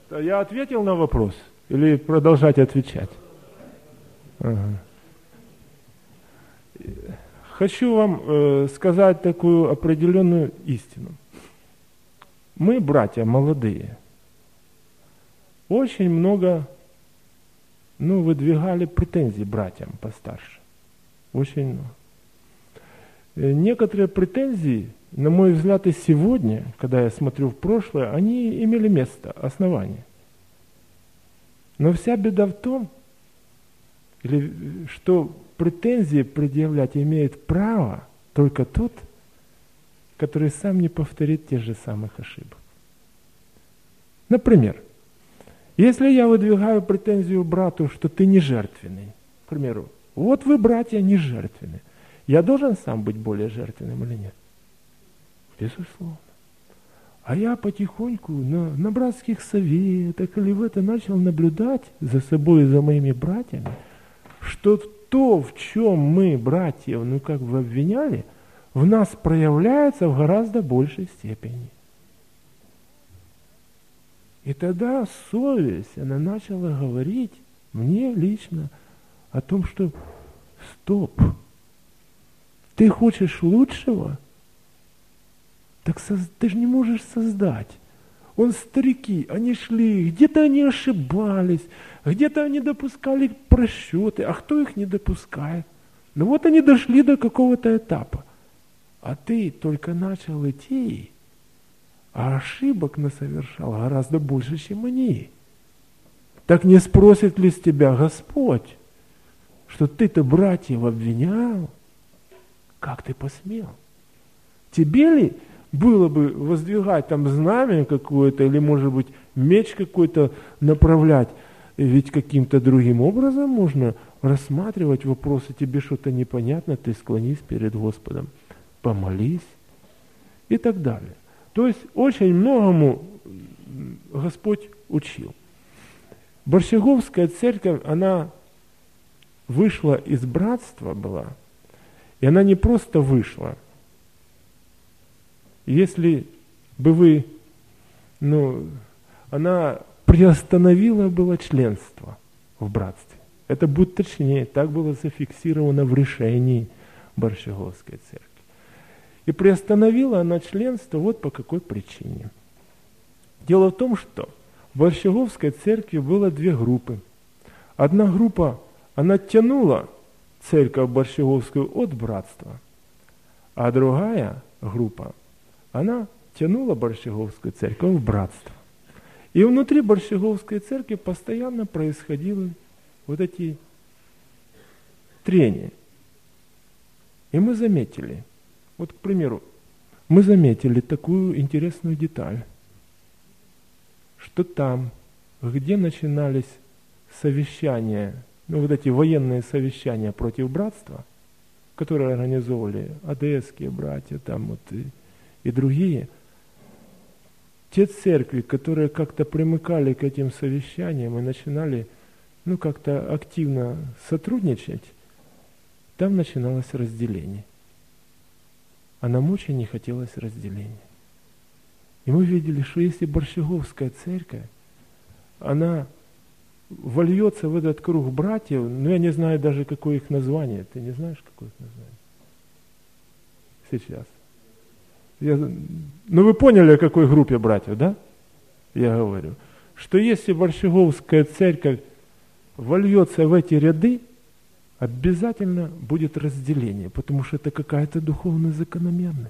Я ответил на вопрос? Или продолжать отвечать? Ага. Хочу вам сказать такую определенную истину. Мы, братья молодые, очень много выдвигали претензий братьям постарше. Очень много. Некоторые претензии, на мой взгляд, и сегодня, когда я смотрю в прошлое, они имели место, основание. Но вся беда в том, что претензии предъявлять имеет право только тот, который сам не повторит тех же самых ошибок. Например, если я выдвигаю претензию брату, что ты не жертвенный, к примеру, вот вы, братья, не жертвенны, я должен сам быть более жертвенным или нет? Безусловно. А я потихоньку на братских советах или в это начал наблюдать за собой и за моими братьями, что то, в чем мы, братьев, обвиняли, в нас проявляется в гораздо большей степени. И тогда совесть, она начала говорить мне лично о том, что стоп, ты хочешь лучшего? Так ты же не можешь создать. Старики, они шли, где-то они ошибались, где-то они допускали просчеты, а кто их не допускает? Вот они дошли до какого-то этапа. А ты только начал идти, а ошибок насовершал гораздо больше, чем они. Так не спросит ли с тебя Господь, что ты-то братьев обвинял? Как ты посмел? Тебе ли было бы воздвигать там знамя какое-то, или, может быть, меч какой-то направлять? Ведь каким-то другим образом можно рассматривать вопросы. Тебе что-то непонятно, ты склонись перед Господом, помолись и так далее. То есть очень многому Господь учил. Борщеговская церковь, она вышла из братства была, и она не просто вышла. Если бы вы, она приостановила было членство в братстве. Это будет точнее, так было зафиксировано в решении Борщеговской церкви. И приостановила она членство вот по какой причине. Дело в том, что в Борщеговской церкви было две группы. Одна группа, она тянула церковь Борщеговскую от братства, а другая группа, она тянула Борщеговскую церковь в братство. И внутри Борщеговской церкви постоянно происходили вот эти трения. И мы заметили, вот, к примеру, мы заметили такую интересную деталь, что там, где начинались совещания, вот эти военные совещания против братства, которые организовывали АДСские братья там и другие, те церкви, которые как-то примыкали к этим совещаниям и начинали как-то активно сотрудничать, там начиналось разделение. А нам очень не хотелось разделения. И мы видели, что если Борщеговская церковь, она вольется в этот круг братьев, я не знаю даже, какое их название. Ты не знаешь, какое их название? Сейчас. Вы поняли, о какой группе братьев, да? Я говорю, что если Борщеговская церковь вольется в эти ряды, обязательно будет разделение, потому что это какая-то духовная закономерность.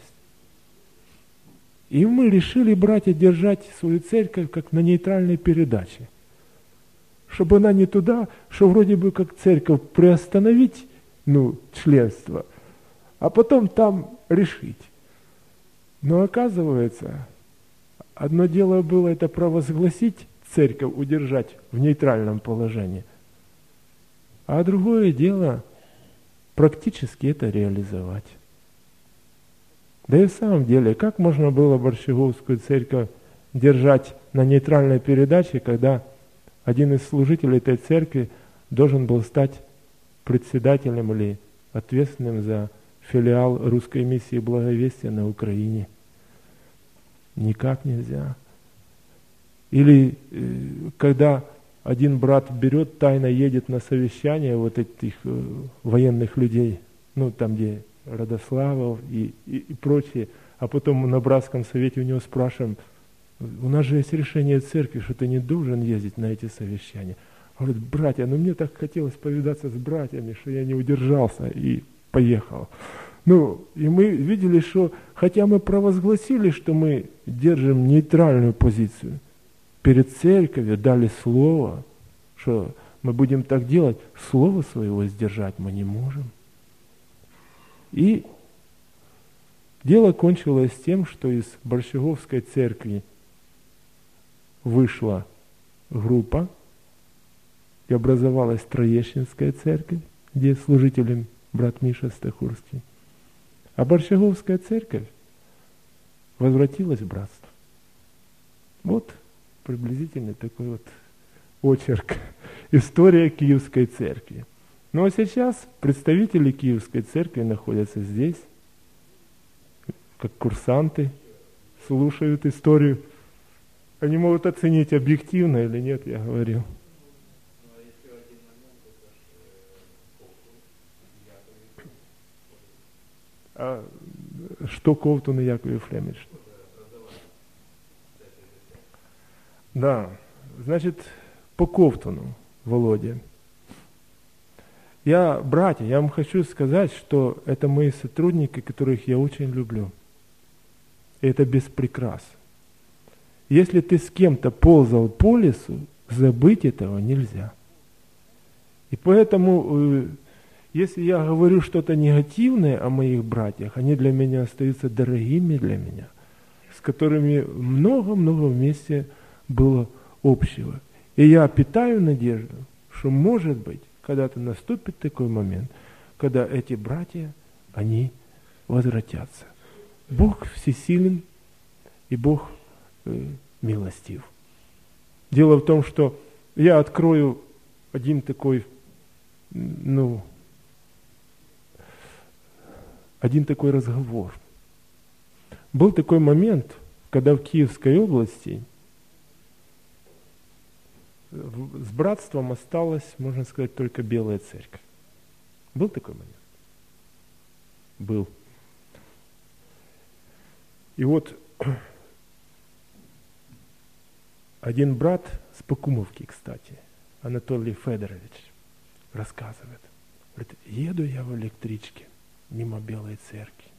И мы решили, братья, держать свою церковь как на нейтральной передаче. Чтобы она не туда, что вроде бы как церковь приостановить, членство, а потом там решить. Но оказывается, одно дело было это провозгласить церковь, удержать в нейтральном положении, а другое дело практически это реализовать. Да и в самом деле, как можно было Борщеговскую церковь держать на нейтральной передаче, когда один из служителей этой церкви должен был стать председателем или ответственным за филиал русской миссии Благовестия на Украине? Никак нельзя. Или когда один брат берет, тайно едет на совещание вот этих военных людей, ну там где Родославов и прочие, а потом на братском совете у него спрашиваем, у нас же есть решение церкви, что ты не должен ездить на эти совещания. Он говорит, братья, ну мне так хотелось повидаться с братьями, что я не удержался и поехал. Ну, и мы видели, что хотя мы провозгласили, что мы держим нейтральную позицию, перед церковью дали слово, что мы будем так делать, слово своего сдержать мы не можем. И дело кончилось тем, что из Борщеговской церкви вышла группа, и образовалась Троещинская церковь, где служителем брат Миша Стахурский. А Борщеговская церковь возвратилась в братство. Вот приблизительно такой вот очерк. История Киевской церкви. Ну а сейчас представители Киевской церкви находятся здесь, как курсанты, слушают историю. Они могут оценить, объективно или нет, я говорил. А что Ковтун и Яков Ефремович? Да, значит, по Ковтуну, Володя. Братья, я вам хочу сказать, что это мои сотрудники, которых я очень люблю. И это без прикрас. Если ты с кем-то ползал по лесу, забыть этого нельзя. И поэтому, если я говорю что-то негативное о моих братьях, они для меня остаются дорогими для меня, с которыми много-много вместе было общего. И я питаю надежду, что, может быть, когда-то наступит такой момент, когда эти братья, они возвратятся. Бог всесилен и Бог милостив. Дело в том, что я открою один такой разговор. Был такой момент, когда в Киевской области с братством осталась, можно сказать, только Белая Церковь. Был такой момент? Был. И вот один брат с Покумовки, кстати, Анатолий Федорович, рассказывает. Говорит, еду я в электричке мимо Белой Церкви.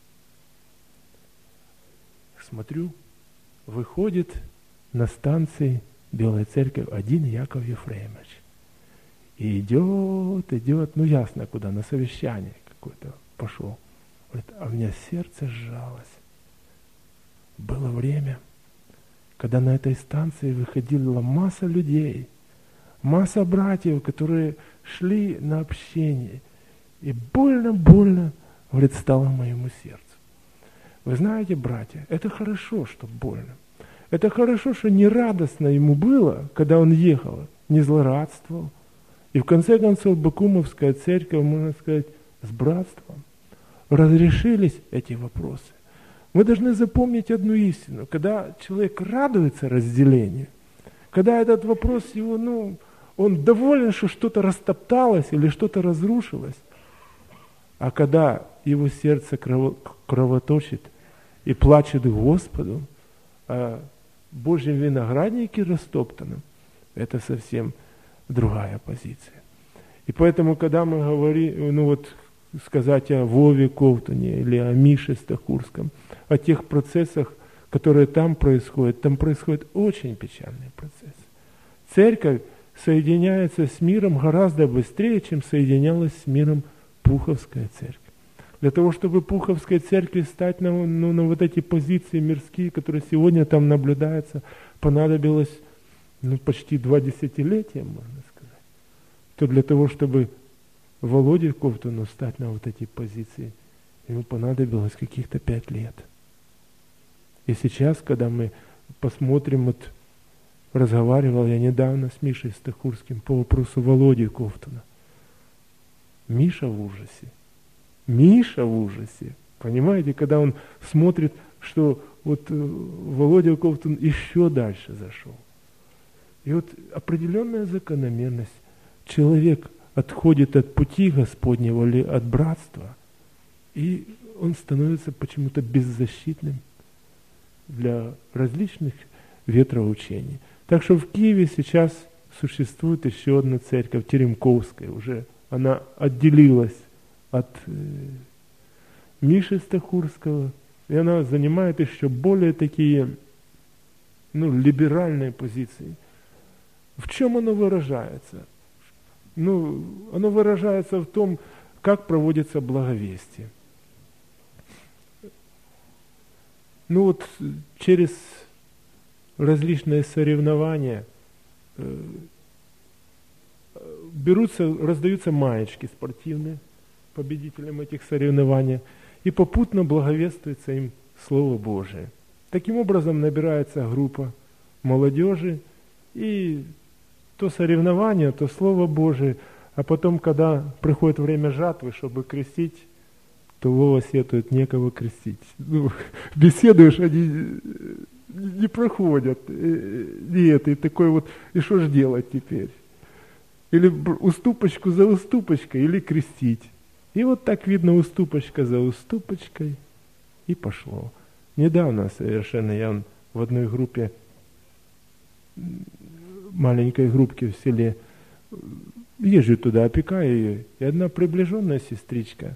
Смотрю, выходит на станции Белой Церкви один Яков Ефремович. И идет, ну ясно куда, на совещание какое-то пошел. Говорит, а у меня сердце сжалось. Было время, когда на этой станции выходила масса людей, масса братьев, которые шли на общение. И больно, говорит, стало моему сердцу. Вы знаете, братья, это хорошо, что больно. Это хорошо, что не радостно ему было, когда он ехал, не злорадствовал. И в конце концов Бакумовская церковь, можно сказать, с братством разрешились эти вопросы. Мы должны запомнить одну истину. Когда человек радуется разделению, когда этот вопрос его, он доволен, что что-то растопталось или что-то разрушилось, а когда его сердце кровоточит и плачет к Господу, о Божьем винограднике растоптанном, это совсем другая позиция. И поэтому, когда мы говорим, сказать о Вове Ковтуне или о Мише Стахурском, о тех процессах, которые там происходят очень печальный процесс. Церковь соединяется с миром гораздо быстрее, чем соединялась с миром Пуховская церковь. Для того, чтобы Пуховской церкви стать на вот эти позиции мирские, которые сегодня там наблюдаются, понадобилось почти 2 десятилетия, можно сказать. То для того, чтобы Володе Ковтуну стать на вот эти позиции, ему понадобилось каких-то 5 лет. И сейчас, когда мы посмотрим, разговаривал я недавно с Мишей Стахурским по вопросу Володи Ковтуна. Миша в ужасе. Понимаете, когда он смотрит, что Володя Ковтун еще дальше зашел. И вот определенная закономерность. Человек отходит от пути Господнего или от братства, и он становится почему-то беззащитным для различных ветроучений. Так что в Киеве сейчас существует еще одна церковь, Теремковская уже. Она отделилась от Миши Стахурского, и она занимает еще более такие либеральные позиции. В чем оно выражается? Оно выражается в том, как проводится благовестие. Через различные соревнования раздаются маечки спортивные победителям этих соревнований, и попутно благовествуется им Слово Божие. Таким образом набирается группа молодежи, и то соревнование, то Слово Божие, а потом, когда приходит время жатвы, чтобы крестить, то Вова сетует, некого крестить. Беседуешь, они не проходят. И такой вот, и что же делать теперь? Или уступочку за уступочкой, или крестить. И вот так видно, уступочка за уступочкой, и пошло. Недавно совершенно я в одной группе, маленькой группке в селе, езжу туда, опекаю ее, и одна приближенная сестричка,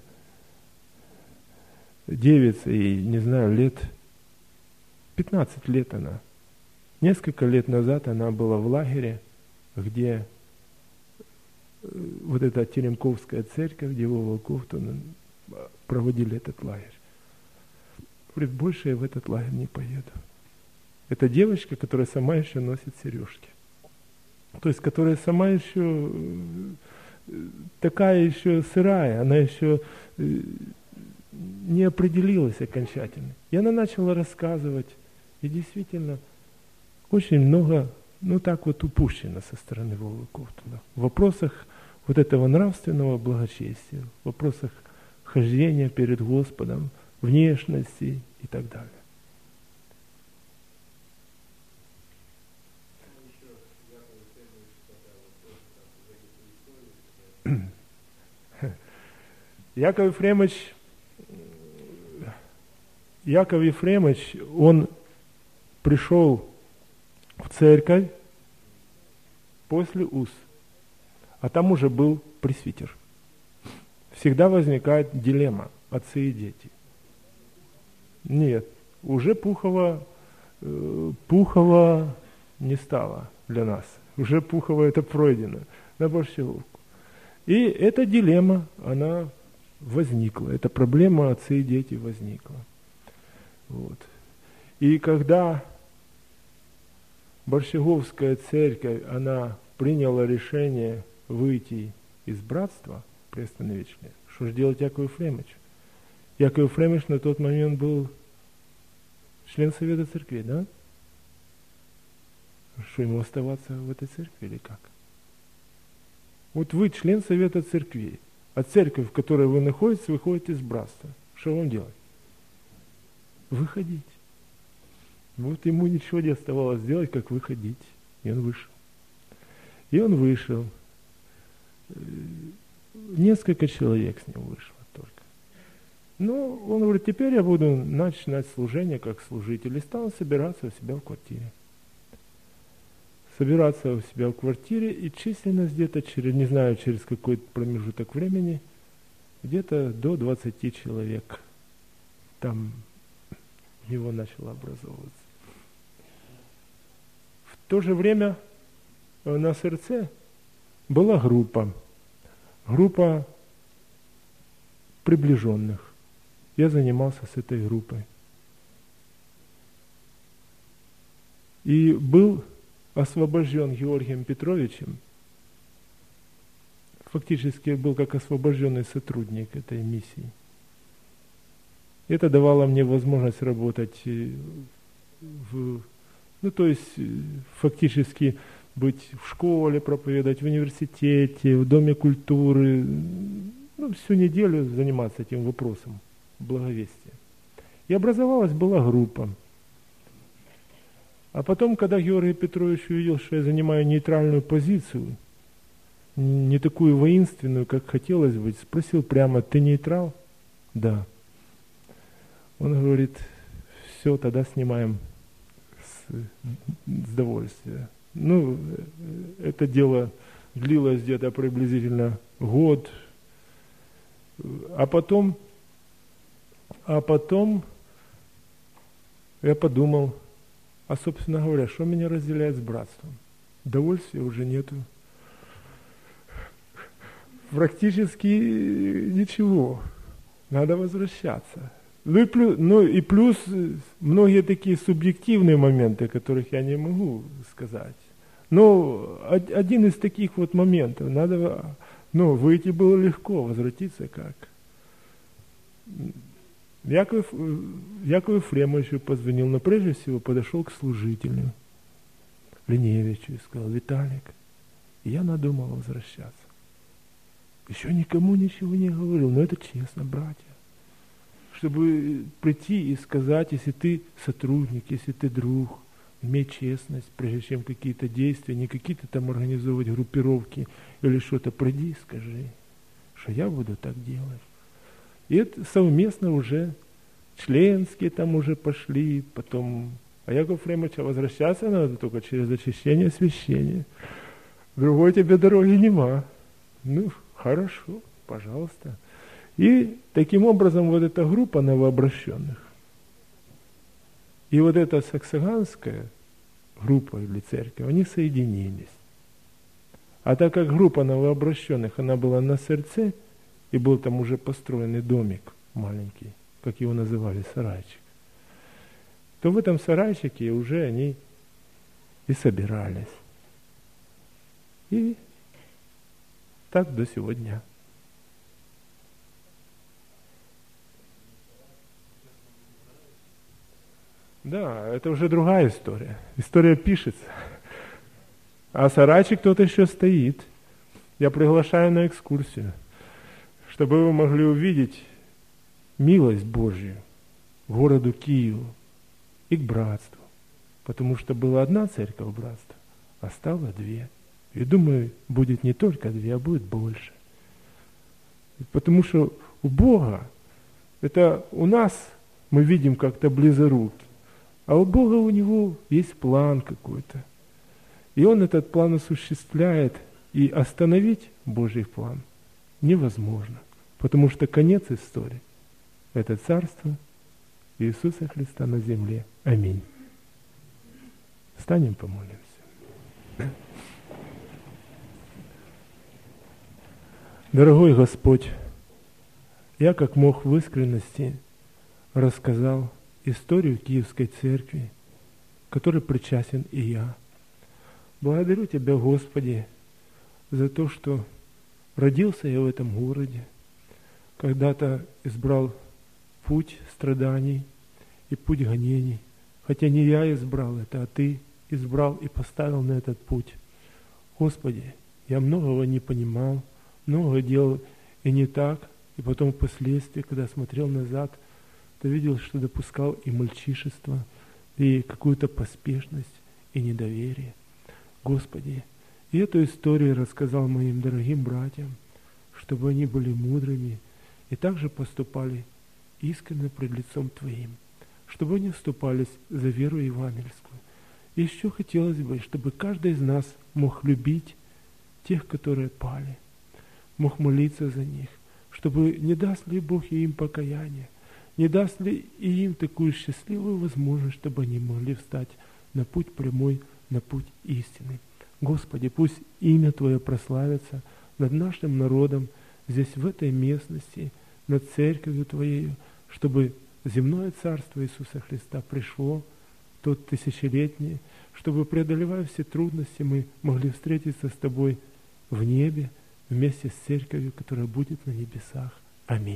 девица, ей, не знаю, лет 15 лет она. Несколько лет назад она была в лагере, где вот эта Теремковская церковь, где Вова Ковтун проводили этот лагерь. Говорит, больше я в этот лагерь не поеду. Это девочка, которая сама еще носит сережки. То есть, которая сама еще такая еще сырая, она еще не определилась окончательно. И она начала рассказывать, и действительно очень много, упущено со стороны Вовы Ковтуна в вопросах вот этого нравственного благочестия, в вопросах хождения перед Господом, внешности и так далее. Яков Ефремович, он пришел в церковь после уз, а там уже был пресвитер. Всегда возникает дилемма отцы и дети. Нет, уже Пухова не стало для нас. Уже Пухова это пройдено на Борщеговку. И эта дилемма, она возникла. Эта проблема отцы и дети возникла. Вот. И когда Борщеговская церковь, она приняла решение выйти из братства, приостановительное, что же делать Якову Ефремовичу? Яков Ефремович на тот момент был член Совета Церкви, да? Что ему оставаться в этой церкви или как? Вот вы член Совета Церкви, а церковь, в которой вы находитесь, выходит из братства. Что вам делать? Выходить. Вот ему ничего не оставалось делать, как выходить. И он вышел. Несколько человек с ним вышло только. Он говорит, теперь я буду начинать служение как служитель. И стал собираться у себя в квартире. И численность где-то через какой-то промежуток времени, где-то до 20 человек там у него начало образовываться. В то же время на СРЦ была группа приближенных. Я занимался с этой группой. И был освобожден Георгием Петровичем, фактически был как освобожденный сотрудник этой миссии. Это давало мне возможность работать фактически быть в школе, проповедовать в университете, в Доме культуры, всю неделю заниматься этим вопросом благовестия. И была группа. А потом, когда Георгий Петрович увидел, что я занимаю нейтральную позицию, не такую воинственную, как хотелось быть, спросил прямо: ты нейтрал? Да. Он говорит: все, тогда снимаем с довольствия. Ну, это дело длилось где-то приблизительно год. А потом я подумал, а, собственно говоря, что меня разделяет с братством? Довольствия уже нету. Практически ничего. Надо возвращаться. Ну и плюс многие такие субъективные моменты, которых я не могу сказать. Но один из таких вот моментов, надо, выйти было легко, возвратиться как? Якову Ефремовичу позвонил, но прежде всего подошел к служителю Линевичу и сказал: Виталик, я надумал возвращаться. Еще никому ничего не говорил, но это честно, братья. Чтобы прийти и сказать, если ты сотрудник, если ты друг, имей честность, прежде чем какие-то действия, не какие-то там организовывать группировки или что-то, приди и скажи, что я буду так делать. И это совместно уже членские там уже пошли, потом, а Якова Ефремовича возвращаться надо только через очищение освящения. Другой тебе дороги нема. Ну, хорошо, пожалуйста. И таким образом вот эта группа новообращенных и вот эта саксаганская группа или церковь, они соединились. А так как группа новообращенных, она была на Сырце, и был там уже построенный домик маленький, как его называли, сарайчик, то в этом сарайчике уже они и собирались. И так до сегодня. Да, это уже другая история. История пишется. А сарайчик тот еще стоит. Я приглашаю на экскурсию, чтобы вы могли увидеть милость Божью к городу Киеву и к братству. Потому что была одна церковь братства, а стало две. И думаю, будет не только две, а будет больше. Потому что у Бога, это у нас мы видим как-то близоруки, а у Бога у Него есть план какой-то. И Он этот план осуществляет, и остановить Божий план невозможно. Потому что конец истории – это Царство Иисуса Христа на земле. Аминь. Встанем, помолимся. Дорогой Господь, я как мог в искренности рассказал историю Киевской церкви, которой причастен и я. Благодарю Тебя, Господи, за то, что родился я в этом городе, когда-то избрал путь страданий и путь гонений. Хотя не я избрал это, а Ты избрал и поставил на этот путь. Господи, я многого не понимал, много делал и не так, и потом впоследствии, когда смотрел назад, то видел, что допускал и мальчишество, и какую-то поспешность, и недоверие. Господи, и эту историю рассказал моим дорогим братьям, чтобы они были мудрыми и также поступали искренне пред лицом Твоим, чтобы они вступались за веру евангельскую. И еще хотелось бы, чтобы каждый из нас мог любить тех, которые пали, мог молиться за них, чтобы не даст ли Бог и им покаяние, не даст ли и им такую счастливую возможность, чтобы они могли встать на путь прямой, на путь истины. Господи, пусть имя Твое прославится над нашим народом, здесь, в этой местности, над церковью Твоей, чтобы земное царство Иисуса Христа пришло, тот тысячелетний, чтобы, преодолевая все трудности, мы могли встретиться с Тобой в небе, вместе с церковью, которая будет на небесах. Аминь.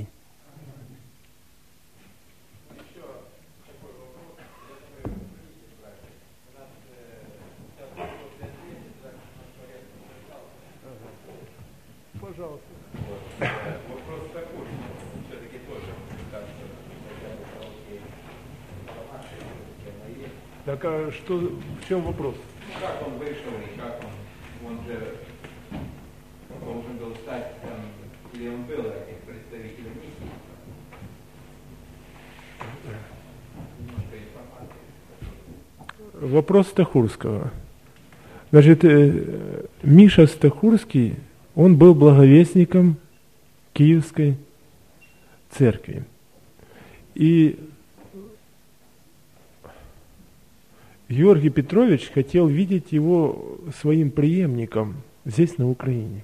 Пожалуйста. Вопрос такой, все-таки тоже, как по нашей Так а что, в чем вопрос? Как он вышел и как он же должен был стать, или он был этим представителем миссии? Вопрос Стахурского. Значит, Миша Стахурский, он был благовестником Киевской церкви. И Георгий Петрович хотел видеть его своим преемником здесь, на Украине.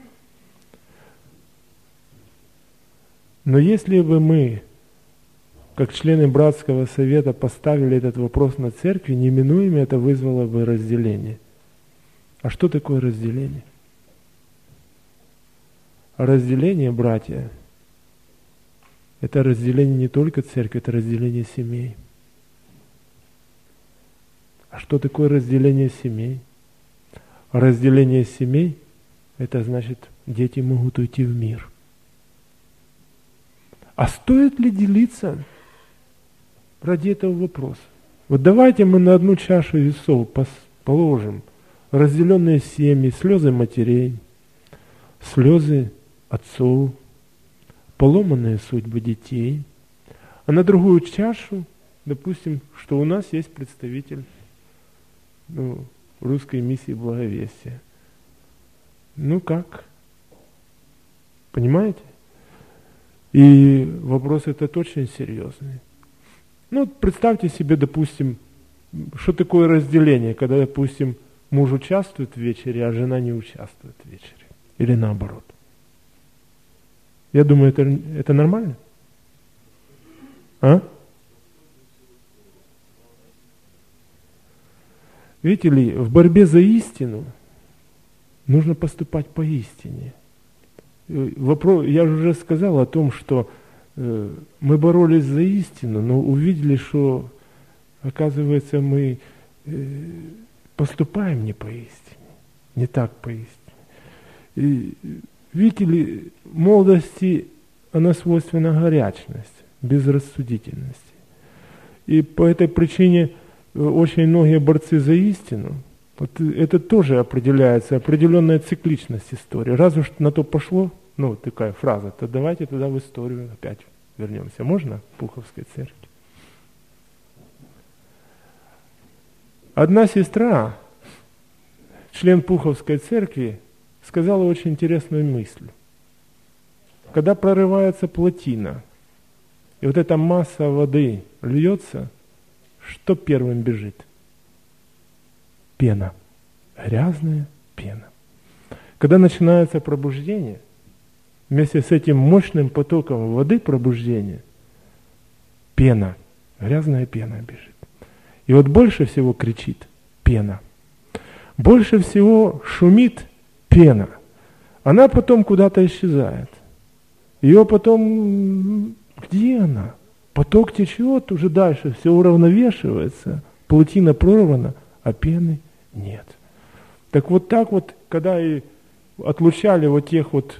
Но если бы мы, как члены братского совета, поставили этот вопрос на церкви, неминуемо это вызвало бы разделение. А что такое разделение? Разделение, братья, это разделение не только церкви, это разделение семей. А что такое разделение семей? Разделение семей, это значит, дети могут уйти в мир. А стоит ли делиться ради этого вопроса? Вот давайте мы на одну чашу весов положим разделенные семьи, слезы матерей, слезы отцов, поломанные судьбы детей, а на другую чашу, допустим, что у нас есть представитель русской миссии благовестия. Ну как? Понимаете? И вопрос этот очень серьезный. Ну, представьте себе, допустим, что такое разделение, когда, допустим, муж участвует в вечере, а жена не участвует в вечере. Или наоборот. Я думаю, это нормально? А? Видите ли, в борьбе за истину нужно поступать по истине. Я же уже сказал о том, что мы боролись за истину, но увидели, что, оказывается, мы поступаем не по истине, не так по истине. И, видите ли, молодости, она свойственна горячность, безрассудительности. И по этой причине очень многие борцы за истину, вот это тоже определяется, определенная цикличность истории. Раз уж на то пошло, такая фраза, то давайте тогда в историю опять вернемся. Можно? Пуховской церкви. Одна сестра, член Пуховской церкви, сказала очень интересную мысль. Когда прорывается плотина, и вот эта масса воды льется, что первым бежит? Пена. Грязная пена. Когда начинается пробуждение, вместе с этим мощным потоком воды пробуждения, пена, грязная пена бежит. И вот больше всего кричит пена. Больше всего шумит пена. Она потом куда-то исчезает. Ее потом, где она? Поток течет, уже дальше все уравновешивается, плотина прорвана, а пены нет. Так вот, когда и отлучали вот тех вот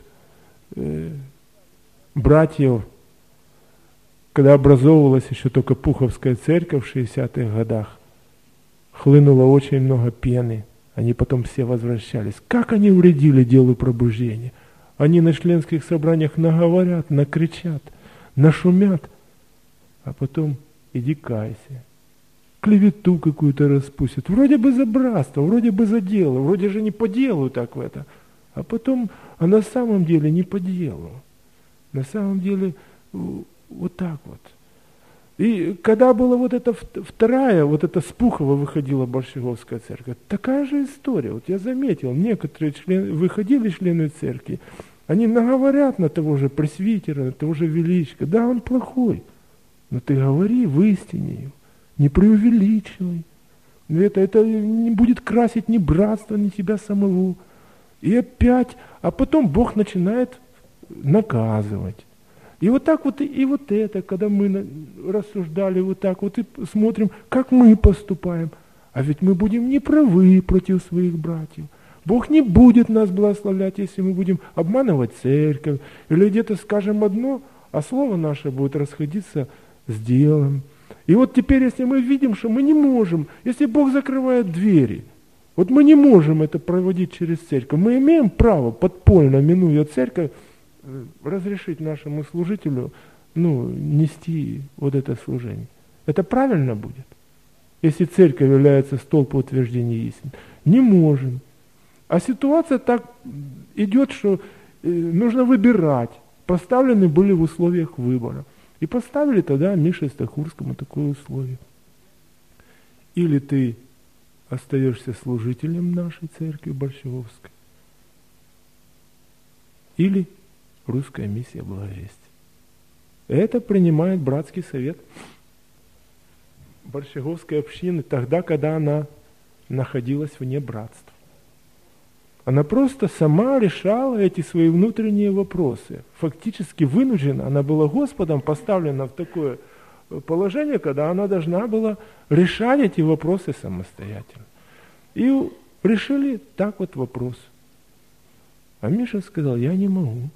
братьев, когда образовывалась еще только Пуховская церковь в 60-х годах, хлынуло очень много пены, они потом все возвращались. Как они вредили делу пробуждения? Они на членских собраниях наговорят, накричат, нашумят, а потом иди кайся. Клевету какую-то распустят. Вроде бы за братство, вроде бы за дело, вроде же не по делу так в это. А на самом деле не по делу. На самом деле вот так вот. И когда была вот эта вторая, вот эта с Пухова выходила Большеговская церковь, такая же история. Вот я заметил, некоторые выходили члены церкви, они наговорят на того же пресвитера, на того же величка. Да, он плохой, но ты говори в истине, не преувеличивай. Это не будет красить ни братство, ни тебя самого. И опять, а потом Бог начинает наказывать. И вот так вот, и вот это, когда мы рассуждали вот так вот и смотрим, как мы поступаем. А ведь мы будем неправы против своих братьев. Бог не будет нас благословлять, если мы будем обманывать церковь, или где-то скажем одно, а слово наше будет расходиться с делом. И вот теперь, если мы видим, что мы не можем, если Бог закрывает двери, вот мы не можем это проводить через церковь, мы имеем право подпольно, минуя церковь, разрешить нашему служителю нести вот это служение. Это правильно будет? Если церковь является столбом утверждения истины. Не можем. А ситуация так идет, что нужно выбирать. Поставлены были в условиях выбора. И поставили тогда Мише Стахурскому такое условие. Или ты остаешься служителем нашей церкви Борщеговской, или русская миссия благовестия. Это принимает братский совет Борщеговской общины тогда, когда она находилась вне братства. Она просто сама решала эти свои внутренние вопросы. Фактически вынуждена, она была Господом поставлена в такое положение, когда она должна была решать эти вопросы самостоятельно. И решили так вот вопрос. А Миша сказал, я не могу.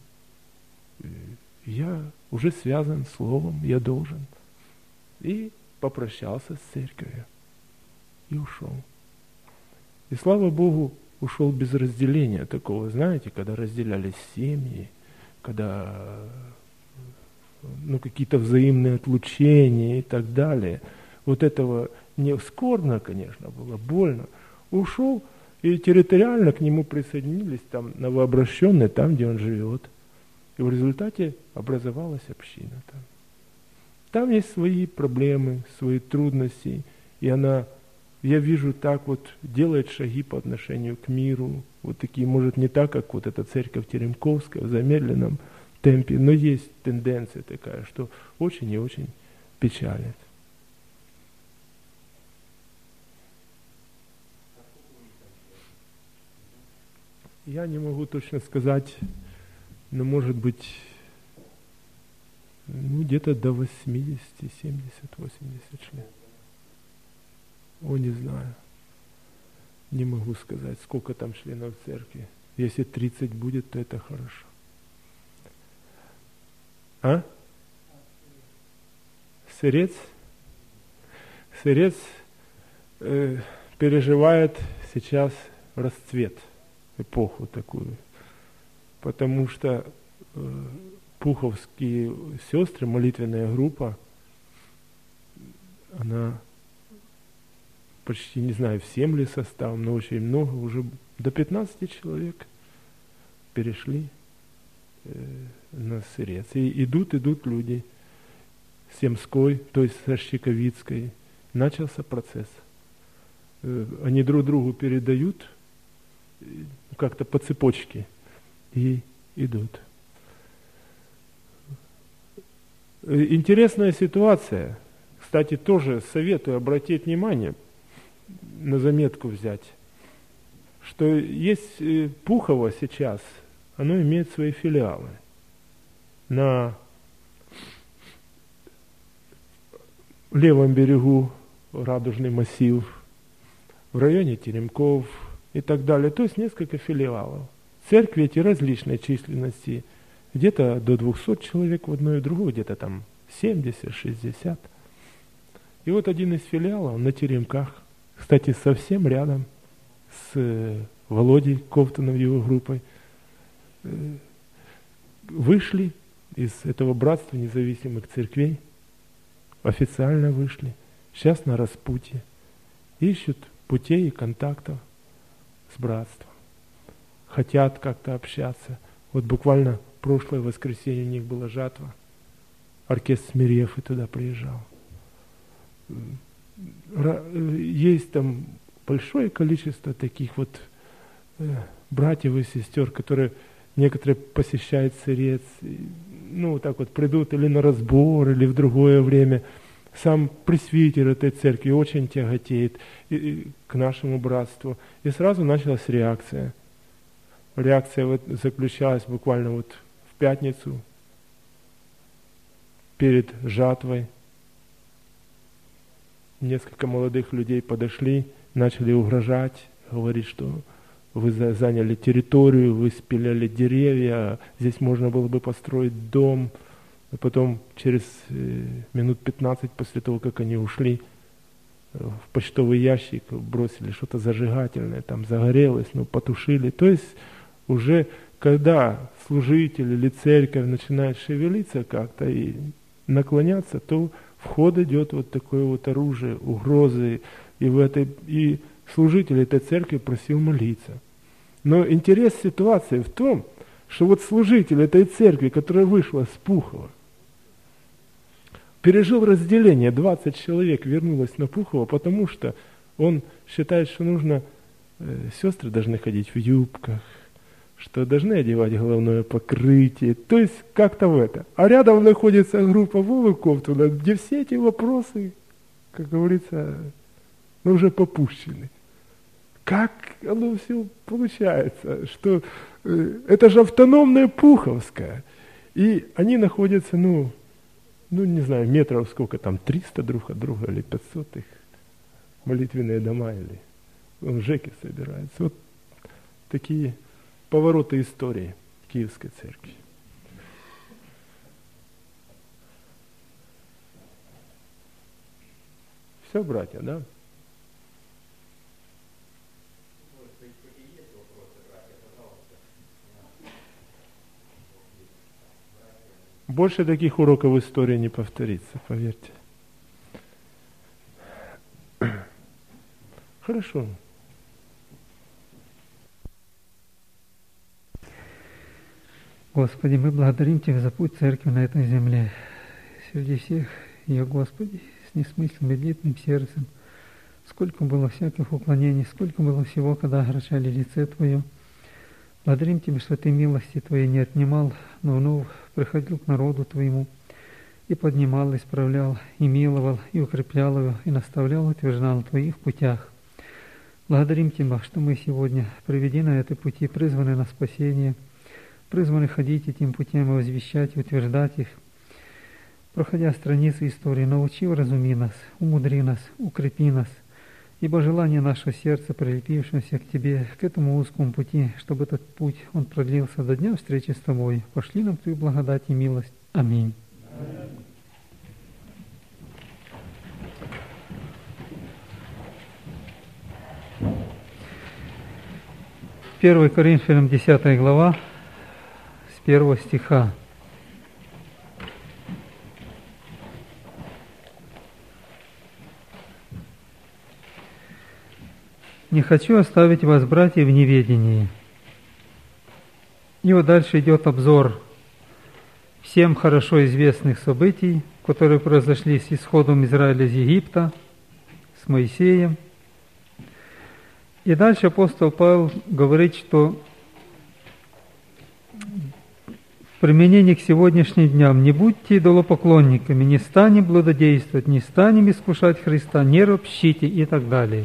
Я уже связан словом, я должен. И попрощался с церковью. И ушел. И слава Богу, ушел без разделения такого, знаете, когда разделялись семьи, когда какие-то взаимные отлучения и так далее. Вот этого не скорбно, конечно, было, больно. Ушел, и территориально к нему присоединились там новообращенные, там, где он живет. И в результате образовалась община там. Там есть свои проблемы, свои трудности, и она, я вижу, так вот делает шаги по отношению к миру, вот такие, может, не так, как вот эта церковь Теремковская, в замедленном темпе, но есть тенденция такая, что очень и очень печалит. Я не могу точно сказать, но может быть, где-то до 80, 70, 80 член. Не знаю. Не могу сказать, сколько там членов церкви. Если 30 будет, то это хорошо. А? Сырец? Сырец переживает сейчас расцвет, эпоху такую. Потому что пуховские сестры, молитвенная группа, она почти, не знаю, всем ли составом, но очень много, уже до 15 человек перешли на Сырец. И идут люди с Ямской, то есть со Щековицкой. Начался процесс. Они друг другу передают как-то по цепочке и идут. Интересная ситуация. Кстати, тоже советую обратить внимание, на заметку взять, что есть Пухово сейчас, оно имеет свои филиалы. На левом берегу Радужный массив, в районе Теремков и так далее. То есть несколько филиалов. Церкви эти различной численности. Где-то до 200 человек в одной и другой, где-то там 70, 60. И вот один из филиалов на Теремках, кстати, совсем рядом с Володей Ковтуном, его группой, вышли из этого братства независимых церквей, официально вышли, сейчас на распутье, ищут путей и контактов с братством, хотят как-то общаться. Вот буквально прошлое воскресенье у них была жатва, оркестр Смирьев и туда приезжал. Есть там большое количество таких вот братьев и сестер, которые некоторые посещают Сырец, так вот придут или на разбор, или в другое время. Сам пресвитер этой церкви очень тяготеет к нашему братству. И сразу началась реакция. Реакция вот заключалась буквально вот в пятницу перед жатвой. Несколько молодых людей подошли, начали угрожать, говорить, что вы заняли территорию, вы спиляли деревья, здесь можно было бы построить дом. А потом через минут 15 после того, как они ушли, в почтовый ящик бросили что-то зажигательное, там загорелось, потушили. То есть уже когда служитель или церковь начинает шевелиться как-то и наклоняться, то в ход идет вот такое вот оружие, угрозы, и служитель этой церкви просил молиться. Но интерес ситуации в том, что вот служитель этой церкви, которая вышла с Пухова, пережил разделение, 20 человек вернулось на Пухово, потому что он считает, что сестры должны ходить в юбках, что должны одевать головное покрытие, то есть как-то в это. А рядом находится группа Вовы Ковтуна, где все эти вопросы, как говорится, уже попущены. Как оно все получается, что это же автономная Пуховская, и они находятся, не знаю, метров сколько там, 300 друг от друга или 500 их, молитвенные дома или в ЖЭКе собираются. Вот такие повороты истории Киевской церкви. Все, братья, да? Больше таких уроков в истории не повторится, поверьте. Хорошо. Господи, мы благодарим Тебя за путь церкви на этой земле. Среди всех ее, Господи, с несмысленным, медлительным сердцем. Сколько было всяких уклонений, сколько было всего, когда огорчали лице Твое. Благодарим Тебя, что Ты милости Твоей не отнимал, но вновь приходил к народу Твоему и поднимал, исправлял, и миловал, и укреплял его, и наставлял, утверждал в Твоих путях. Благодарим Тебя, что мы сегодня, приведены на этой пути, призваны на спасение, призваны ходить этим путем и возвещать, и утверждать их. Проходя страницы истории, научи, вразуми нас, умудри нас, укрепи нас, ибо желание нашего сердца, прилепившегося к Тебе, к этому узкому пути, чтобы этот путь, он продлился до дня встречи с Тобой. Пошли нам Твою благодать и милость. Аминь. Первый Коринфянам 10 глава, с 1 стиха. «Не хочу оставить вас, братья, в неведении». И вот дальше идет обзор всем хорошо известных событий, которые произошли с исходом Израиля из Египта, с Моисеем. И дальше апостол Павел говорит, что в применении к сегодняшним дням не будьте идолопоклонниками, не станем блудодействовать, не станем искушать Христа, не ропщите и так далее.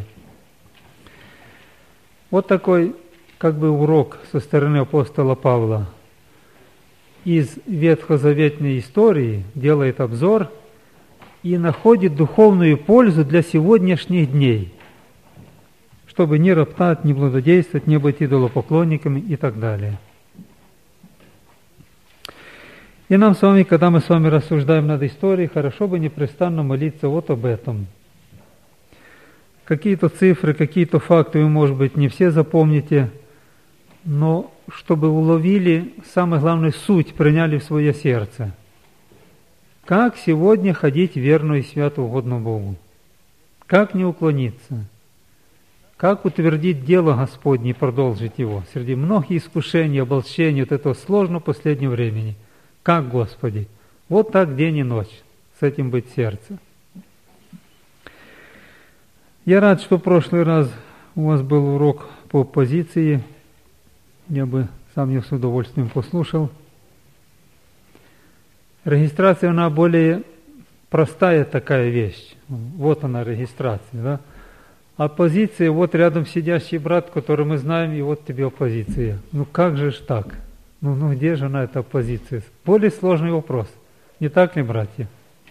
Вот такой урок со стороны апостола Павла. Из ветхозаветной истории делает обзор и находит духовную пользу для сегодняшних дней, чтобы не роптать, не блудодействовать, не быть идолопоклонниками и так далее. И нам с вами, когда мы с вами рассуждаем над историей, хорошо бы непрестанно молиться вот об этом. Какие-то цифры, какие-то факты вы, может быть, не все запомните, но чтобы уловили, самое главное, суть, приняли в свое сердце. Как сегодня ходить верно и свято угодно Богу? Как не уклониться? Как утвердить дело Господне и продолжить его? Среди многих искушений, обольщений, вот этого сложного последнего времени. Как, Господи? Вот так день и ночь. С этим быть сердце. Я рад, что в прошлый раз у вас был урок по позиции. Я бы сам ее с удовольствием послушал. Регистрация, она более простая такая вещь. Вот она, регистрация, да? А позиция, вот рядом сидящий брат, который мы знаем, и вот тебе оппозиция. Как же ж так? Где же она, эта оппозиция? Более сложный вопрос. Не так ли, братья?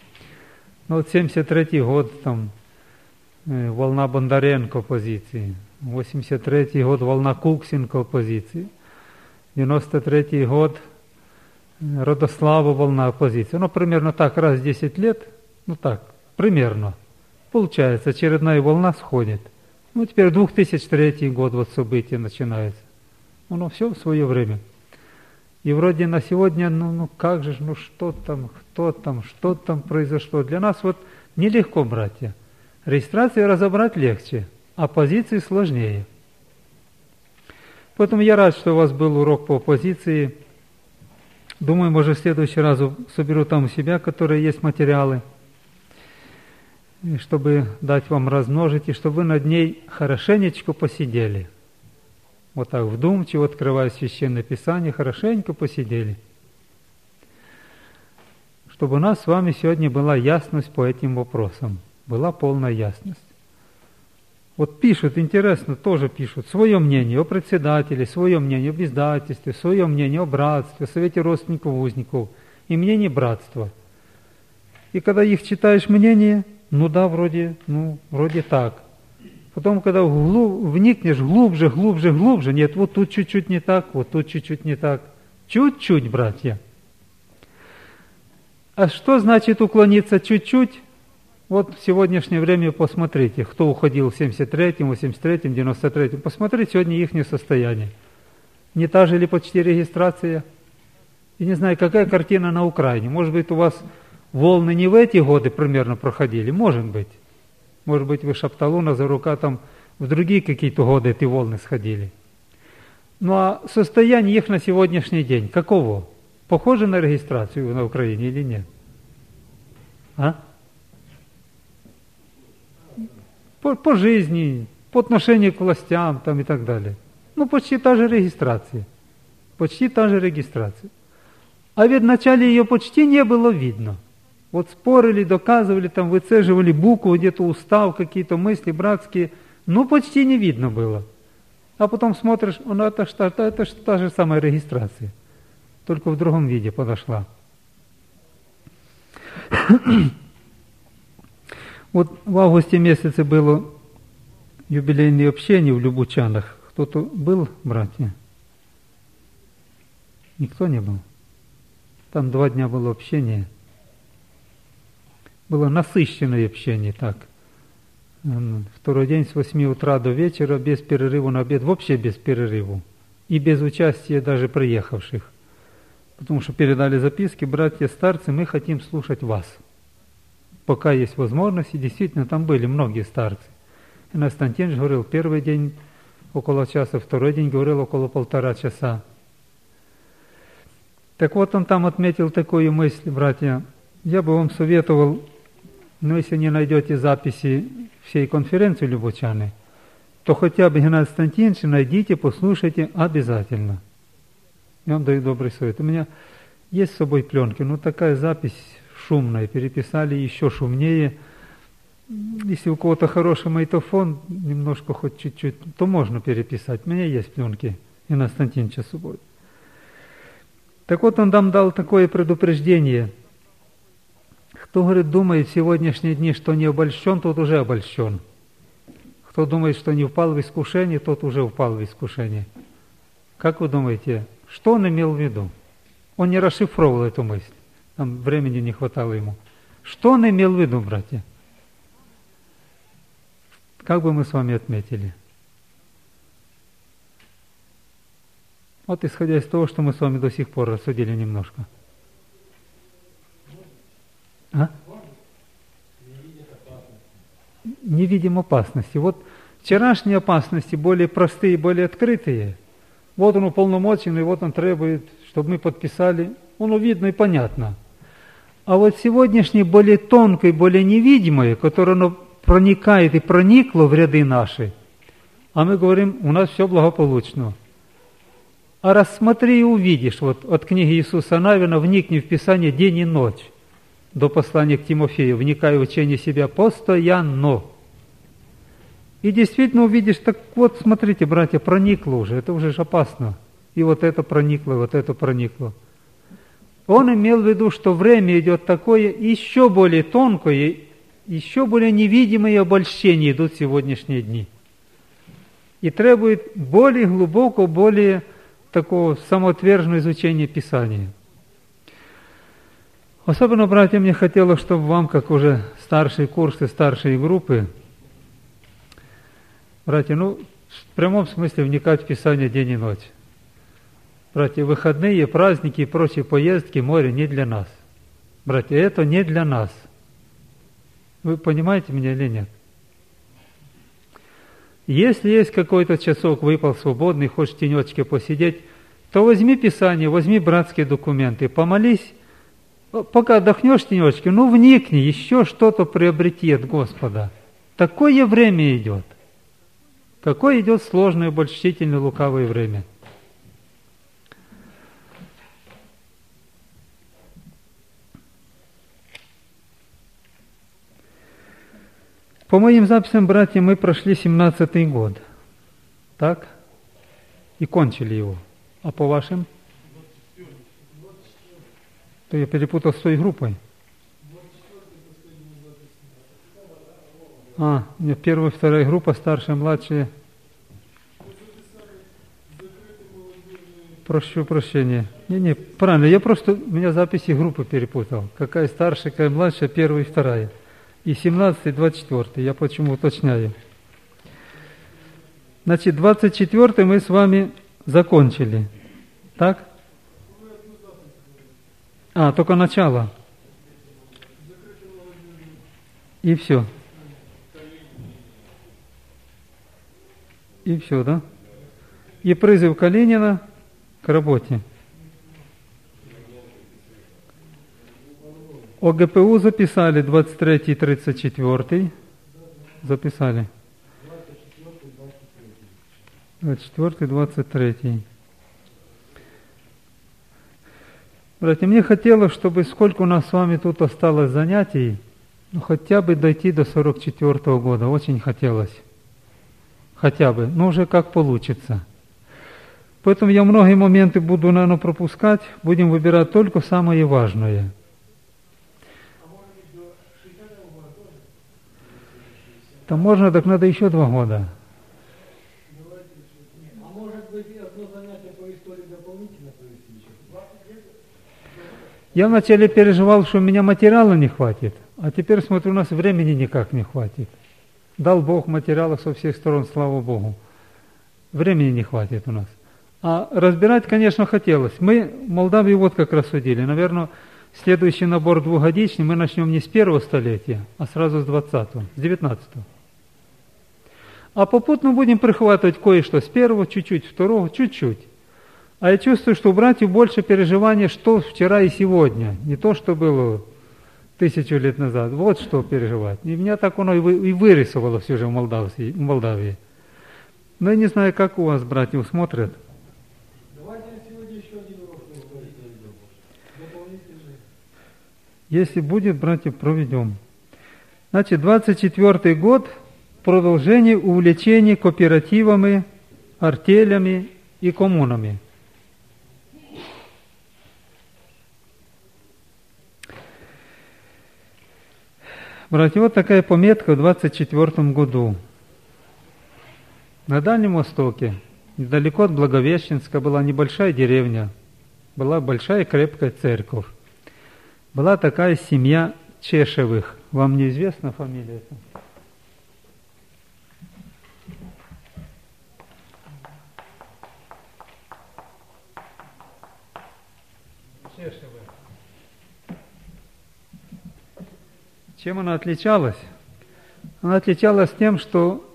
73-й год, там, волна Бондаренко оппозиции. 83-й год волна Куксенко оппозиции. 93-й год Родослава волна оппозиции. Ну, примерно так, раз в 10 лет, ну так, примерно. Получается, очередная волна сходит. Ну, теперь 2003 год, вот событие начинается. Ну, все в свое время. И вроде на сегодня, ну как же, ну что там произошло. Для нас вот нелегко, братья. Регистрацию разобрать легче, а позиции сложнее. Поэтому я рад, что у вас был урок по оппозиции. Думаю, может, в следующий раз соберу там у себя, которые есть материалы, чтобы дать вам размножить, и чтобы вы над ней хорошенечко посидели. Вот так вдумчиво, открывая Священное Писание, хорошенько посидели. Чтобы у нас с вами сегодня была ясность по этим вопросам. Была полная ясность. Вот пишут, интересно, тоже пишут свое мнение о председателе, свое мнение об издательстве, свое мнение о братстве, о совете родственников узников и мнение братства. И когда их читаешь мнение, ну да, вроде так. Потом, когда вникнешь глубже, нет, вот тут чуть-чуть не так, вот тут чуть-чуть не так. Чуть-чуть, братья. А что значит уклониться чуть-чуть? Вот в сегодняшнее время посмотрите, кто уходил в 73-м, 83-м, 93-м. Посмотрите сегодня их состояние. Не та же ли почти регистрация? И не знаю, какая картина на Украине. Может быть, у вас волны не в эти годы примерно проходили? Может быть. Может быть, вы Шапталу, Назарука, там в другие какие-то годы эти волны сходили. Ну а состояние их на сегодняшний день каково? Похоже на регистрацию на Украине или нет? А? По жизни, по отношению к властям там и так далее. Ну, почти та же регистрация. Почти та же регистрация. А ведь вначале ее почти не было видно. Вот спорили, доказывали, там выцеживали букву, где-то устав, какие-то мысли братские. Ну, почти не видно было. А потом смотришь, ну, это та же самая регистрация. Только в другом виде подошла. Вот в августе месяце было юбилейное общение в Любучанах. Кто-то был, братья? Никто не был. Там 2 дня было общение. Было насыщенное общение, так. Второй день с 8 утра до вечера, без перерыва на обед, вообще без перерыва. И без участия даже приехавших. Потому что передали записки: братья старцы, мы хотим слушать вас. Пока есть возможность, и действительно там были многие старцы. И Константин говорил первый день около часа, второй день говорил около 1,5 часа. Так вот, он там отметил такую мысль, братья. Я бы вам советовал, но если не найдете записи всей конференции Любучаны, то хотя бы Геннадия Константиновича найдите, послушайте обязательно. Я вам даю добрый совет. У меня есть с собой пленки, но такая запись шумная, переписали еще шумнее. Если у кого-то хороший магнитофон, немножко хоть чуть-чуть, то можно переписать. У меня есть пленки Геннадия Константиновича с собой. Так вот, он нам дал такое предупреждение. Кто, говорит, думает в сегодняшние дни, что не обольщен, тот уже обольщен. Кто думает, что не впал в искушение, тот уже впал в искушение. Как вы думаете, что он имел в виду? Он не расшифровывал эту мысль. Там времени не хватало ему. Что он имел в виду, братья? Как бы мы с вами отметили? Вот исходя из того, что мы с вами до сих пор рассудили немножко. А? Не видим опасности. Вот вчерашние опасности более простые, более открытые. Вот он уполномоченный, вот он требует, чтобы мы подписали. Оно видно и понятно. А вот сегодняшнее более тонкое, более невидимое, которое оно проникает и проникло в ряды наши, а мы говорим, у нас все благополучно. А рассмотри и увидишь, вот от книги Иисуса Навина вникни в Писание день и ночь, до послания к Тимофею, вникай в учение себя постоянно. И действительно увидишь, так вот, смотрите, братья, проникло уже, это уже опасно. И вот это проникло, вот это проникло. Он имел в виду, что время идет такое, еще более тонкое, еще более невидимые обольщения идут в сегодняшние дни. И требует более глубокого, более такого самоотверженного изучения Писания. Особенно, братья, мне хотелось, чтобы вам, как уже старшие курсы, старшие группы, братья, в прямом смысле вникать в Писание день и ночь. Братья, выходные, праздники и прочие поездки, море не для нас. Братья, это не для нас. Вы понимаете меня или нет? Если есть какой-то часок, выпал свободный, хочешь в тенечке посидеть, то возьми Писание, возьми братские документы, помолись, пока отдохнешь в тенечке, вникни, еще что-то приобрети от Господа. Такое время идет. Какое идет сложное, обольстительное, лукавое время. По моим записям, братья, мы прошли 17-й год. Так? И кончили его. А по вашим? То я перепутал с той группой. У меня первая, вторая группа, старшая, младшая. Прошу прощения. Не, правильно, у меня записи группы перепутал. Какая старшая, какая младшая, первая и вторая. И 17 и 24, я почему уточняю. Значит, 24 мы с вами закончили. Так? Только начало. И все. И все, да? И призыв Калинина к работе. ОГПУ записали 23 и 34. Записали. 24 23. Братья, мне хотелось, чтобы сколько у нас с вами тут осталось занятий, хотя бы дойти до 44 года. Очень хотелось. Хотя бы. Уже как получится. Поэтому я многие моменты буду, наверное, пропускать. Будем выбирать только самое важное. Там можно, так надо еще 2 года. А может быть, одно занятие по истории дополнительно провести еще? Я вначале переживал, что у меня материала не хватит, а теперь смотрю, у нас времени никак не хватит. Дал Бог материала со всех сторон, слава Богу. Времени не хватит у нас. А разбирать, конечно, хотелось. Мы в Молдавии вот как рассудили. Наверное, следующий набор двухгодичный мы начнем не с 1-го столетия, а сразу с 20-го, с 19-го. А попутно будем прихватывать кое-что с 1-го, чуть-чуть, 2-го, чуть-чуть. А я чувствую, что у братьев больше переживания, что вчера и сегодня. Не то, что было 1000 лет назад. Вот что переживать. И меня так оно и вырисовалось уже в Молдавии. Но я не знаю, как у вас, братья, смотрят. Давайте сегодня еще один урок по истории проведем. Дополнительный. Если будет, братья, проведем. Значит, 24-й год – продолжение увлечений кооперативами, артелями и коммунами. Братья, вот такая пометка в 24 году. На Дальнем Востоке, недалеко от Благовещенска, была небольшая деревня, была большая крепкая церковь. Была такая семья Чешевых. Вам неизвестна фамилия эта? Чем она отличалась? Она отличалась тем, что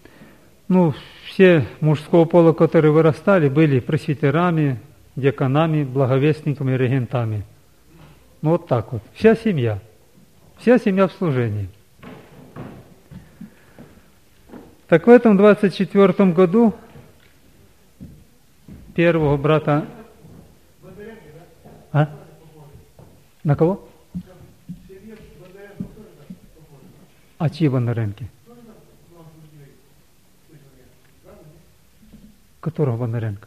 все мужского пола, которые вырастали, были пресвитерами, диаконами, благовестниками, регентами. Вот так вот. Вся семья в служении. Так в этом 24 году первого брата... На кого? А чьи Бондаренки? Которого Бондаренко?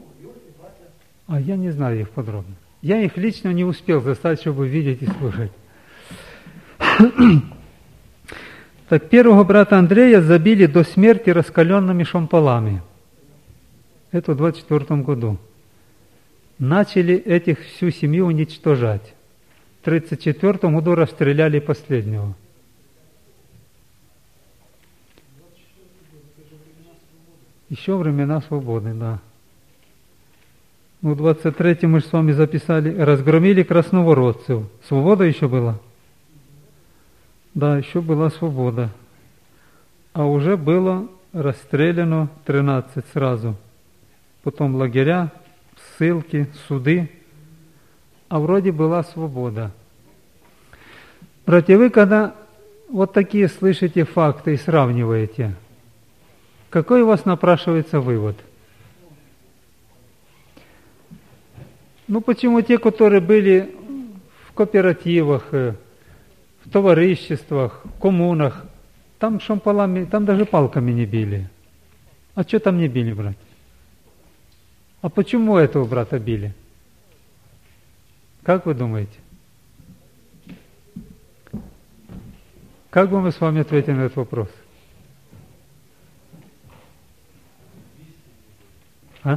Я не знаю их подробно. Я их лично не успел застать, чтобы видеть и слушать. Так первого брата Андрея забили до смерти раскаленными шомполами. Это в 24 году. Начали всю семью уничтожать. в 1934 году расстреляли последнего. Еще времена свободы, да. Ну, в 23-м мы же с вами записали, разгромили красноворотцев. Свобода еще была? Да, еще была свобода. А уже было расстреляно 13 сразу. Потом лагеря, ссылки, суды. А вроде была свобода. Братья, вы когда вот такие слышите факты и сравниваете, какой у вас напрашивается вывод? Ну, почему те, которые были в кооперативах, в товариществах, в коммунах, там шампалами, там даже палками не били. А что там не били, брат? А почему этого брата били? Как вы думаете? Как бы мы с вами ответили на этот вопрос? А?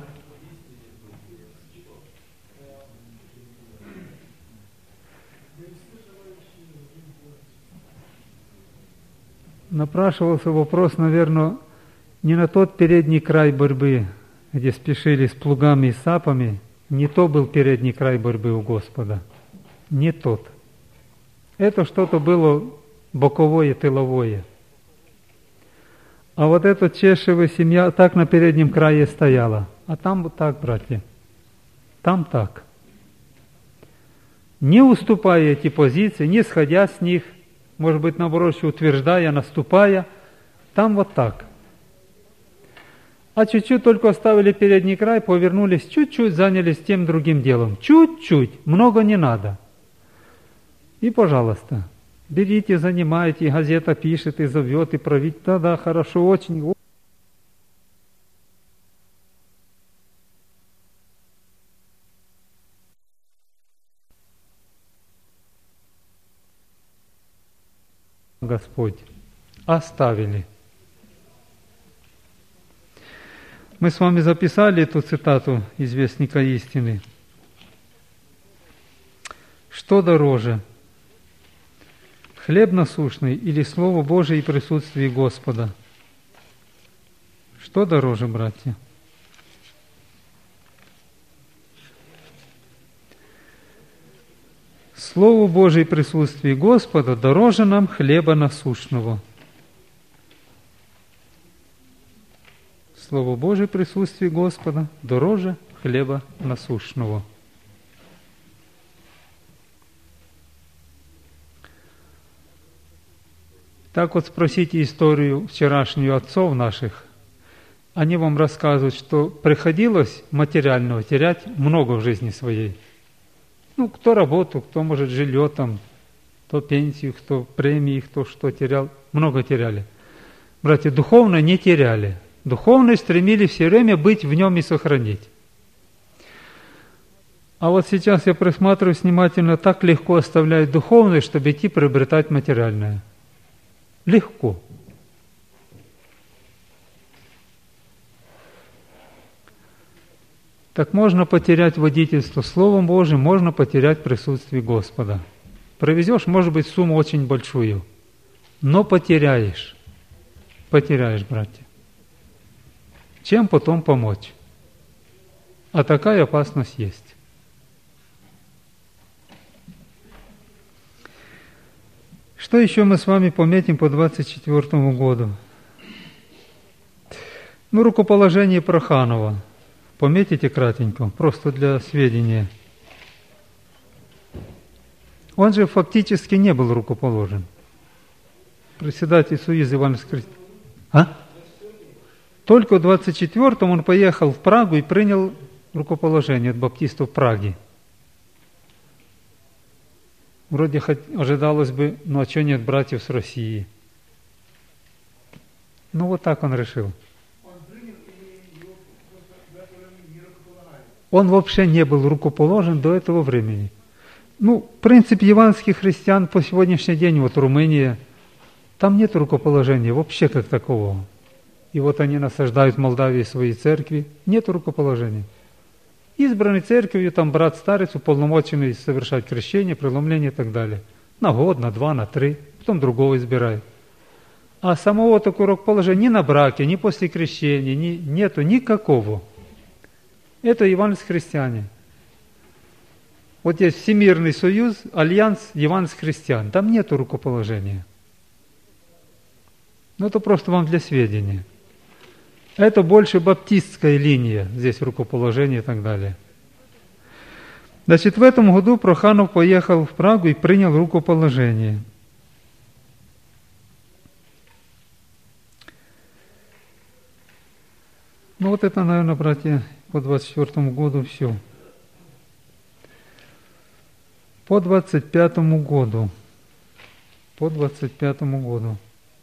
Напрашивался вопрос, наверное, не на тот передний край борьбы, где спешили с плугами и сапами, не то был передний край борьбы у Господа, не тот. Это что-то было боковое, тыловое. А вот эта Чешева семья так на переднем крае стояла, а там вот так, братья, там так. Не уступая эти позиции, не сходя с них, может быть, наоборот, утверждая, наступая, там вот так. А чуть-чуть только оставили передний край, повернулись, чуть-чуть занялись тем другим делом. Чуть-чуть, много не надо. И, пожалуйста, берите, занимайте, газета пишет и зовет, и правит. Да-да, хорошо, очень. Господь, оставили. Мы с вами записали эту цитату из Вестника истины. Что дороже, хлеб насущный или Слово Божие и присутствие Господа? Что дороже, братья? Слово Божие и присутствие Господа дороже нам хлеба насущного. Слово Божие, присутствие Господа, дороже хлеба насущного. Так вот спросите историю вчерашнюю отцов наших. Они вам рассказывают, что приходилось материального терять много в жизни своей. Ну, кто работу, кто, может, жилье там, кто пенсию, кто премии, кто что терял. Много теряли. Братья, духовно не теряли. Духовные стремились все время быть в нем и сохранить. А вот сейчас я присматриваюсь внимательно, так легко оставляют духовное, чтобы идти приобретать материальное. Легко. Так можно потерять водительство Словом Божьим, можно потерять присутствие Господа. Провезешь, может быть, сумму очень большую, но потеряешь. Потеряешь, братья. Чем потом помочь? А такая опасность есть. Что еще мы с вами пометим по 24 году? Ну, рукоположение Проханова. Пометите кратенько, просто для сведения. Он же фактически не был рукоположен. Председатель Союза Евангельских христиан. А? Только в 24-м он поехал в Прагу и принял рукоположение от баптистов в Праге. Вроде ожидалось бы, ну а что нет братьев с России? Ну вот так он решил. Он вообще не был рукоположен до этого времени. Ну, принцип евангельских христиан по сегодняшний день, вот Румыния, там нет рукоположения вообще как такового. И вот они насаждают в Молдавии свои церкви, нет рукоположения. избранный церковью, там брат-старец, уполномоченный совершать крещение, преломление и так далее. На год, на 2, на 3, потом другого избирает. А самого такого рукоположения ни на браке, ни после крещения, нету никакого. Это евангельские христиане. Вот есть Всемирный союз, альянс евангельских христиан. Там нету рукоположения. Ну, это просто вам для сведения. Это больше баптистская линия, здесь рукоположение и так далее. Значит, в этом году Проханов поехал в Прагу и принял рукоположение. Ну, вот это, наверное, братья, по 24 году все. По 25 году. По 25 году.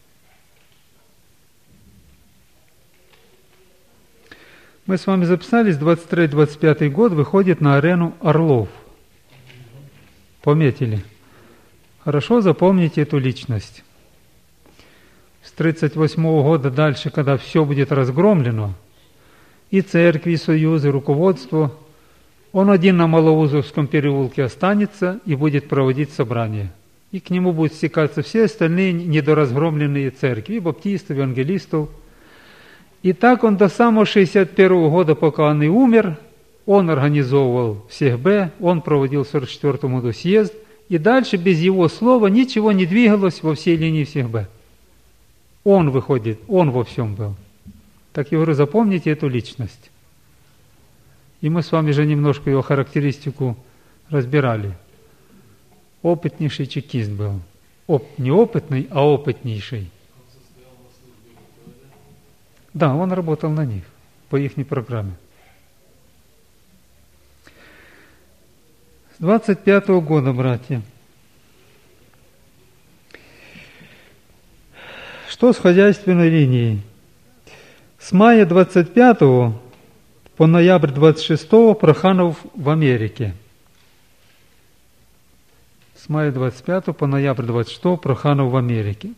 Мы с вами записались, 23-25 год выходит на арену Орлов. Пометили. Хорошо запомните эту личность. С 1938 года дальше, когда все будет разгромлено, и церкви, и союзы, и руководство, он один на Малоузовском переулке останется и будет проводить собрания. И к нему будут стекаться все остальные недоразгромленные церкви, и баптистов, и евангелистов. И так он до самого 1961 года, пока он и умер, он организовывал СЕХБ, он проводил в 1944 году съезд, и дальше без его слова ничего не двигалось во всей линии СЕХБ. Он выходит, он во всем был. Так я говорю, запомните эту личность. И мы с вами же немножко его характеристику разбирали. Опытнейший чекист был. Не опытный, а опытнейший. Да, он работал на них, по ихней программе. С 25-го года, братья. Что с хозяйственной линией? С мая 25-го по ноябрь 26-го Проханов в Америке. С мая 25 по ноябрь 26 Проханов в Америке.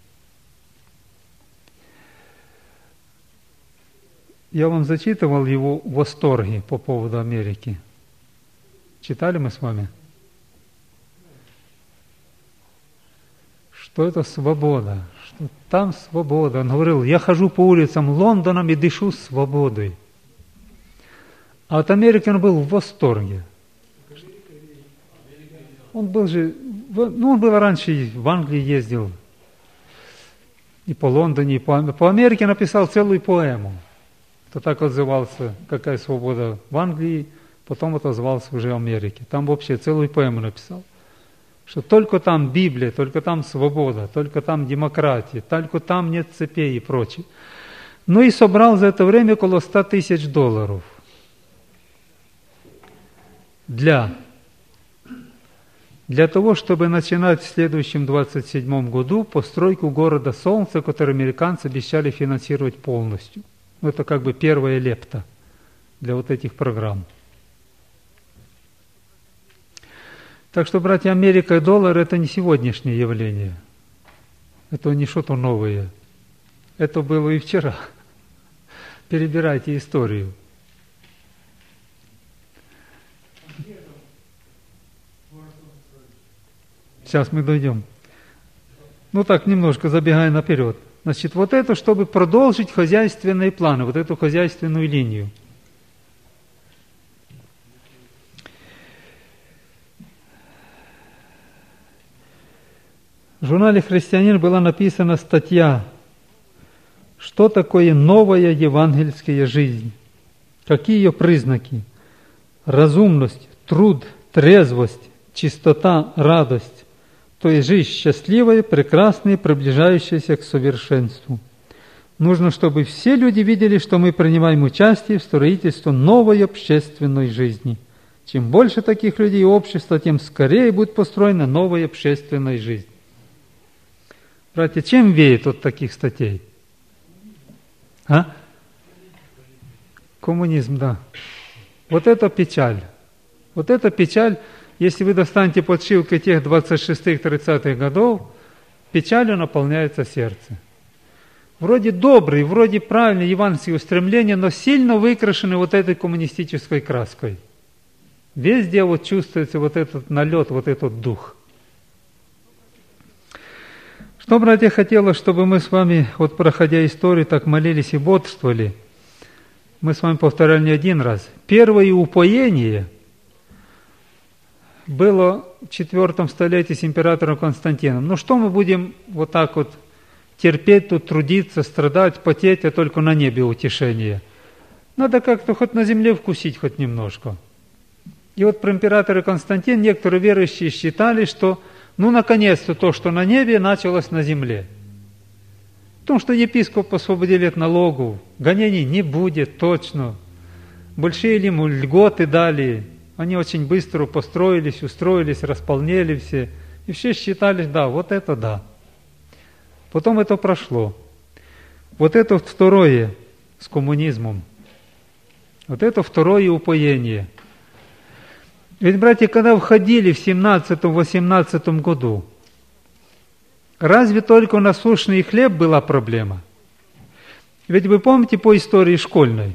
Я вам зачитывал его восторги по поводу Америки. Читали мы с вами? Что это свобода, что там свобода. Он говорил, я хожу по улицам Лондона и дышу свободой. А от Америки он был в восторге. Он был же, он был раньше в Англии ездил, и по Лондоне, и по Америке написал целую поэму. Кто так отзывался, какая свобода в Англии, потом отозвался уже в Америке. Там вообще целую поэму написал. Что только там Библия, только там свобода, только там демократия, только там нет цепей и прочее. Ну и собрал за это время около $100 000. Для того, чтобы начинать в следующем 27 году постройку города Солнца, который американцы обещали финансировать полностью. Это как бы первая лепта для вот этих программ. Так что, братья, Америка и доллар – это не сегодняшнее явление. Это не что-то новое. Это было и вчера. Перебирайте историю. Сейчас мы дойдем. Ну так, немножко забегая наперед. Значит, вот это, чтобы продолжить хозяйственные планы, вот эту хозяйственную линию. В журнале «Христианин» была написана статья «Что такое новая евангельская жизнь? Какие ее признаки? Разумность, труд, трезвость, чистота, радость. То есть жизнь счастливая, прекрасная, приближающаяся к совершенству. Нужно, чтобы все люди видели, что мы принимаем участие в строительстве новой общественной жизни. Чем больше таких людей и общества, тем скорее будет построена новая общественная жизнь». Братья, чем веет от таких статей? Коммунизм, да. Вот это печаль. Вот это печаль, если вы достанете подшивкой тех 26-30-х годов, печалью наполняется сердце. вроде добрые, вроде правильные евангельские устремления, но сильно выкрашены вот этой коммунистической краской. Везде вот чувствуется вот этот налет, вот этот дух. Что, братья, хотелось, чтобы мы с вами, вот проходя историю, так молились и бодрствовали. Мы с вами повторяли не один раз. Первое упоение было в IV столетии с императором Константином. Ну что мы будем вот так вот терпеть тут, трудиться, страдать, потеть, а только на небе утешение? Надо как-то хоть на земле вкусить хоть немножко. И вот про императора Константина некоторые верующие считали, что ну наконец-то то, что на небе, началось на земле. Потому что епископ освободили от налогов, гонений не будет точно. Большие ему льготы дали, они очень быстро построились, устроились, располнели все. И все считали, да, вот это да. Потом это прошло. Вот это второе с коммунизмом. Вот это второе упоение. Ведь, братья, когда входили в 17-18 году, разве только насущный хлеб была проблема? Ведь вы помните по истории школьной,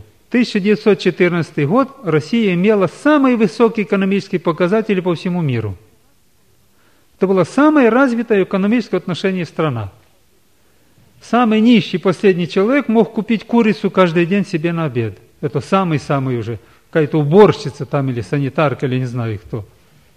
1914 год Россия имела самые высокие экономические показатели по всему миру. Это была самая развитая в экономическом отношении страна. Самый нищий последний человек мог купить курицу каждый день себе на обед. Это самый-самый уже, какая-то уборщица там или санитарка, или не знаю кто.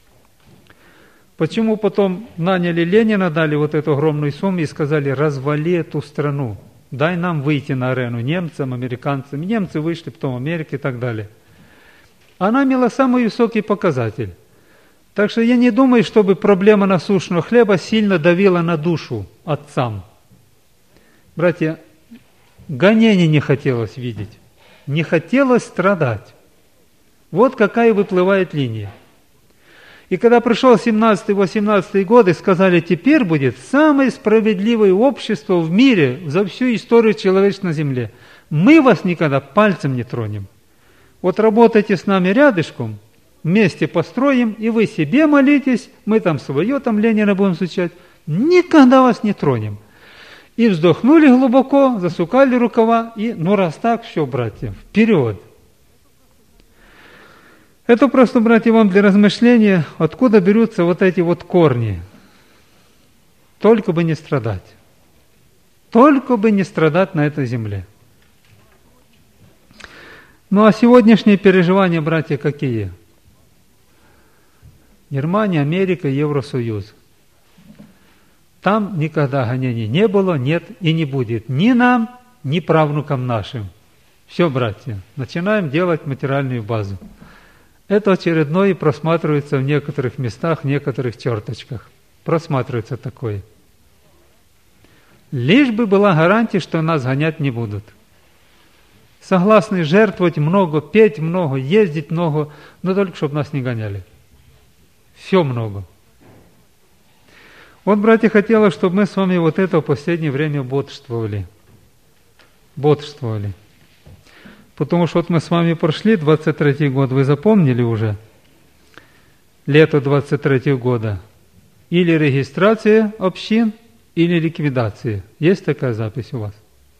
Почему потом наняли Ленина, дали вот эту огромную сумму и сказали, развали эту страну, дай нам выйти на арену немцам, американцам. Немцы вышли, потом Америка и так далее. Она имела самый высокий показатель. Так что я не думаю, чтобы проблема насущного хлеба сильно давила на душу отцам. Братья, гонений не хотелось видеть, не хотелось страдать. Вот какая выплывает линия. И когда пришел 17-18 годы, сказали, теперь будет самое справедливое общество в мире за всю историю человечества на земле. Мы вас никогда пальцем не тронем. Вот работайте с нами рядышком, вместе построим, и вы себе молитесь, мы там свое, там Ленина будем изучать. Никогда вас не тронем. И вздохнули глубоко, засукали рукава, и ну раз так, все, братья, вперед. Это просто, братья, вам для размышления, откуда берутся вот эти вот корни. Только бы не страдать. Только бы не страдать на этой земле. Ну а сегодняшние переживания, братья, какие? Германия, Америка, Евросоюз. Там никогда гонений не было, нет и не будет. Ни нам, ни правнукам нашим. Все, братья, начинаем делать материальную базу. Это очередное просматривается в некоторых местах, в некоторых черточках. Просматривается такое. Лишь бы была гарантия, что нас гонять не будут. Согласны жертвовать много, петь много, ездить много, но только чтобы нас не гоняли. Все много. Вот, братья, хотелось, чтобы мы с вами вот это в последнее время бодрствовали. Бодрствовали. Потому что вот мы с вами прошли 23-й год, вы запомнили уже? Лето 23-го года. Или регистрация общин, или ликвидация. Есть такая запись у вас?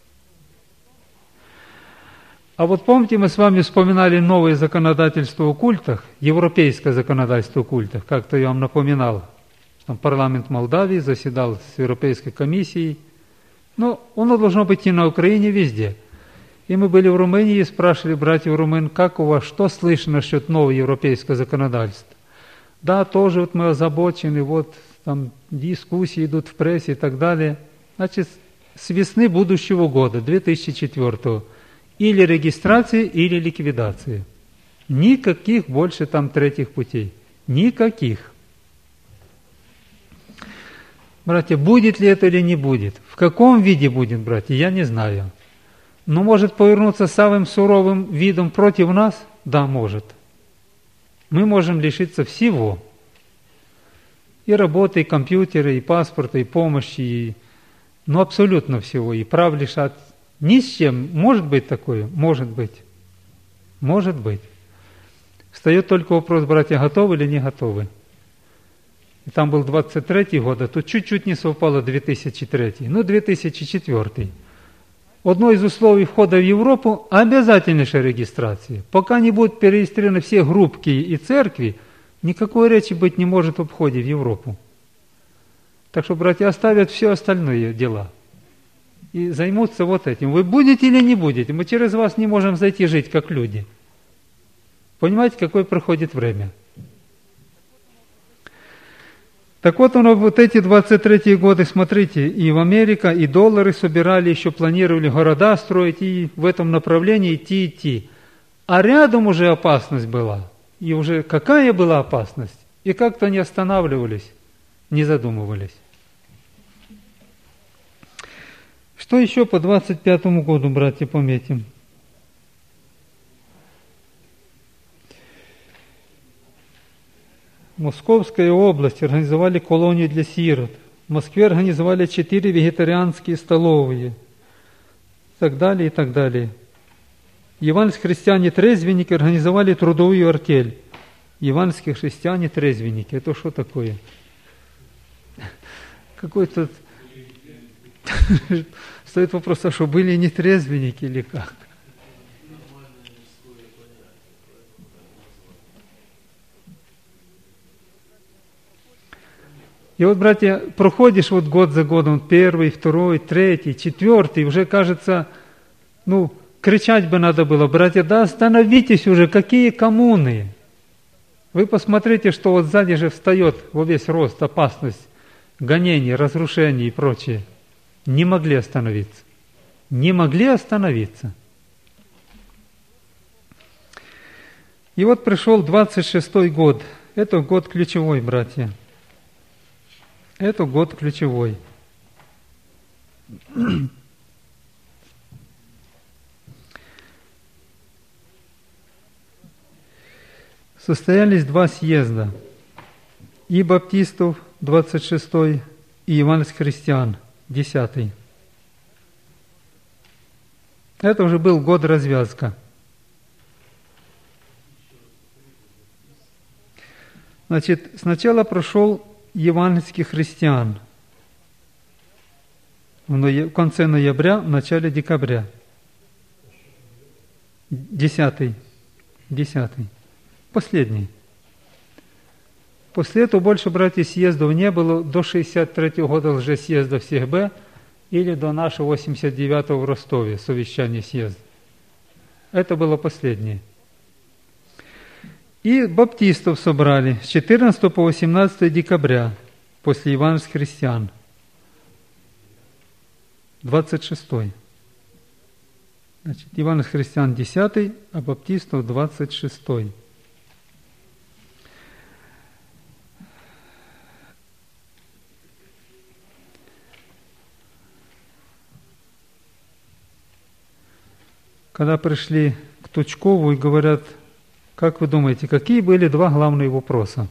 А вот помните, мы с вами вспоминали новое законодательство о культах, европейское законодательство о культах, как-то я вам напоминал. Там парламент Молдавии заседал с Европейской комиссией. Но оно должно быть и на Украине везде. И мы были в Румынии и спрашивали братьев румын, как у вас, что слышно насчет нового европейского законодательства? Да, тоже вот мы озабочены, вот там дискуссии идут в прессе и так далее. Значит, с весны будущего года, 2004, или регистрация, или ликвидация. Никаких больше там третьих путей. Никаких. Братья, будет ли это или не будет? В каком виде будет, братья, я не знаю. Но может повернуться самым суровым видом против нас? Да, может. Мы можем лишиться всего. И работы, и компьютера, и паспорта, и помощи, ну абсолютно всего. И прав лишат. Ни с чем. Может быть такое? Может быть. Может быть. Встает только вопрос, братья, готовы или не готовы? И там был 23-й год, а тут чуть-чуть не совпало 2003. Ну, 2004. одно из условий входа в Европу – обязательнейшая регистрация. Пока не будут перерегистрированы все группки и церкви, никакой речи быть не может об входе в Европу. Так что братья оставят все остальные дела и займутся вот этим. Вы будете или не будете? Мы через вас не можем зайти жить, как люди. Понимаете, какое проходит время? Так вот, вот эти 23-е годы, смотрите, и в Америке, и доллары собирали, еще планировали города строить, и в этом направлении идти. А рядом уже опасность была. И уже какая была опасность? И как-то не останавливались, не задумывались. Что еще по 25-му году, братья, пометим? Московская область организовали колонию для сирот. В Москве организовали 4 вегетарианские столовые. И так далее, и так далее. Евангельские христиане-трезвенники организовали трудовую артель. Евангельские христиане-трезвенники. Это что такое? Какой-то... Стоит вопрос, а что, были не трезвенники или как? И вот, братья, проходишь вот год за годом, 1, 2, 3, 4, уже кажется, кричать бы надо было, братья, да остановитесь уже, какие коммуны? Вы посмотрите, что вот сзади же встает во весь рост опасность, гонений, разрушений и прочее. Не могли остановиться. Не могли остановиться. И вот пришел 26-й год. Это год ключевой, братья. Это год ключевой. Состоялись 2 съезда. И баптистов, 26-й, и евангельских христиан, 10-й. Это уже был год развязка. Значит, сначала прошел евангельских христиан в конце ноября, в начале декабря. 10-й. Последний. После этого больше, братья, съездов не было. До 63-го года лжесъезда всех Б или до нашего 89-го в Ростове, совещание съезда. Это было последнее. И баптистов собрали с 14 по 18 декабря после евангельских христиан. 26-й. Значит, евангельских христиан 10-й, а баптистов 26-й. Когда пришли к Тучкову и говорят, как вы думаете, какие были 2 главные вопроса?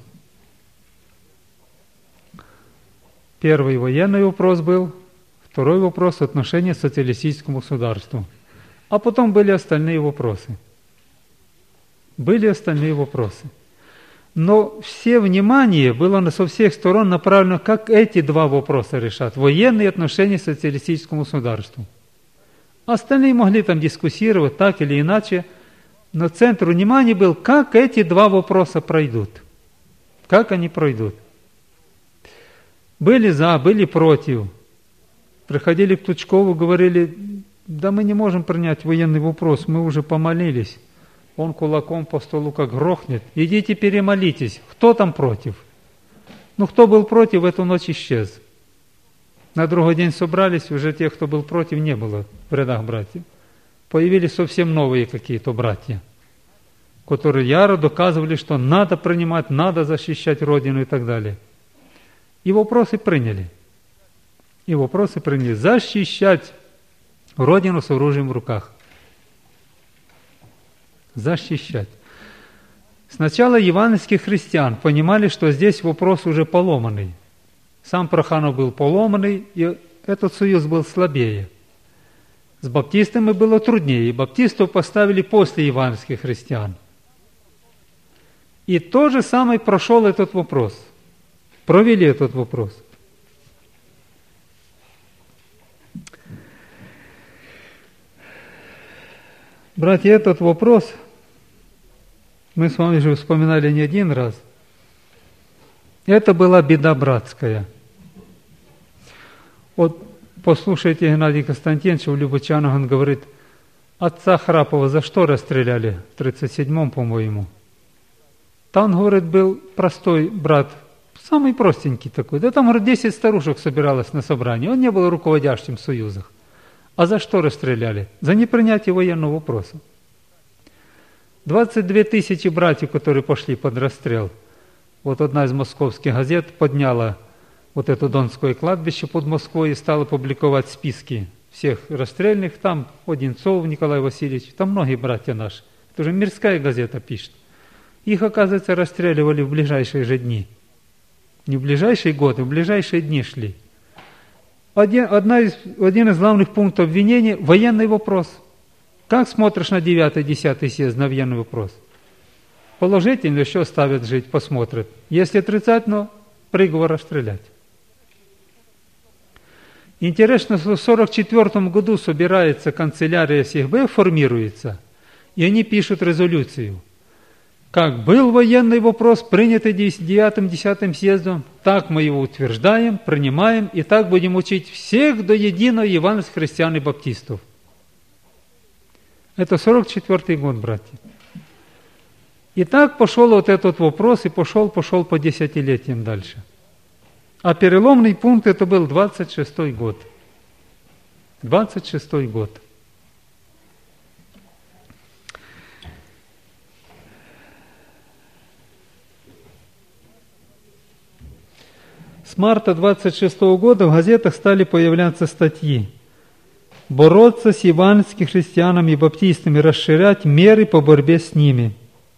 Первый военный вопрос был, второй вопрос отношение к социалистическому государству. А потом были остальные вопросы. Но все внимание было со всех сторон направлено, как эти 2 вопроса решат. Военные отношения к социалистическому государству. Остальные могли там дискуссировать так или иначе, но центр внимания был, как эти 2 вопроса пройдут. Как они пройдут. Были за, были против. Приходили к Тучкову, говорили, да мы не можем принять военный вопрос, мы уже помолились. Он кулаком по столу как грохнет. Идите перемолитесь. Кто там против? Кто был против, в эту ночь исчез. На другой день собрались, уже тех, кто был против, не было в рядах братьев. Появились совсем новые какие-то братья, которые яро доказывали, что надо принимать, надо защищать Родину и так далее. И вопросы приняли. Защищать Родину с оружием в руках. Защищать. Сначала евангельских христиан понимали, что здесь вопрос уже поломанный. Сам Проханов был поломанный, и этот союз был слабее. С баптистами было труднее, и баптистов поставили после евангельских христиан. И то же самое прошел этот вопрос. Провели этот вопрос. Братья, этот вопрос мы с вами же вспоминали не один раз. Это была беда братская. Вот послушайте Геннадия Константиновича в Любочанах, он говорит, отца Храпова за что расстреляли? В 37-м, по-моему. Там, говорит, был простой брат, самый простенький такой. Да там, говорит, 10 старушек собиралось на собрание. Он не был руководящим в союзах. А за что расстреляли? За непринятие военного вопроса. 22 тысячи братьев, которые пошли под расстрел. Вот одна из московских газет подняла вот это Донское кладбище под Москвой и стала публиковать списки всех расстрельных. Там Одинцов Николай Васильевич, там многие братья наши. Это уже Мирская газета пишет. Их, оказывается, расстреливали в ближайшие же дни. Не в ближайшие годы, в ближайшие дни шли. Один из главных пунктов обвинения – военный вопрос. Как смотришь на 9-10 съезд, на военный вопрос? Положительно еще ставят жить, посмотрят. Если отрицательно, приговор расстрелять. Интересно, что в 1944 году собирается канцелярия СХБ, формируется, и они пишут резолюцию. Как был военный вопрос, принятый 9-10 съездом, так мы его утверждаем, принимаем, и так будем учить всех до единого евангельских христиан и баптистов. Это 1944 год, братья. И так пошел вот этот вопрос, и пошел по десятилетиям дальше. А переломный пункт это был 26-й год. 26-й год. С марта 26-го года в газетах стали появляться статьи. Бороться с евангельскими христианами и баптистами, расширять меры по борьбе с ними.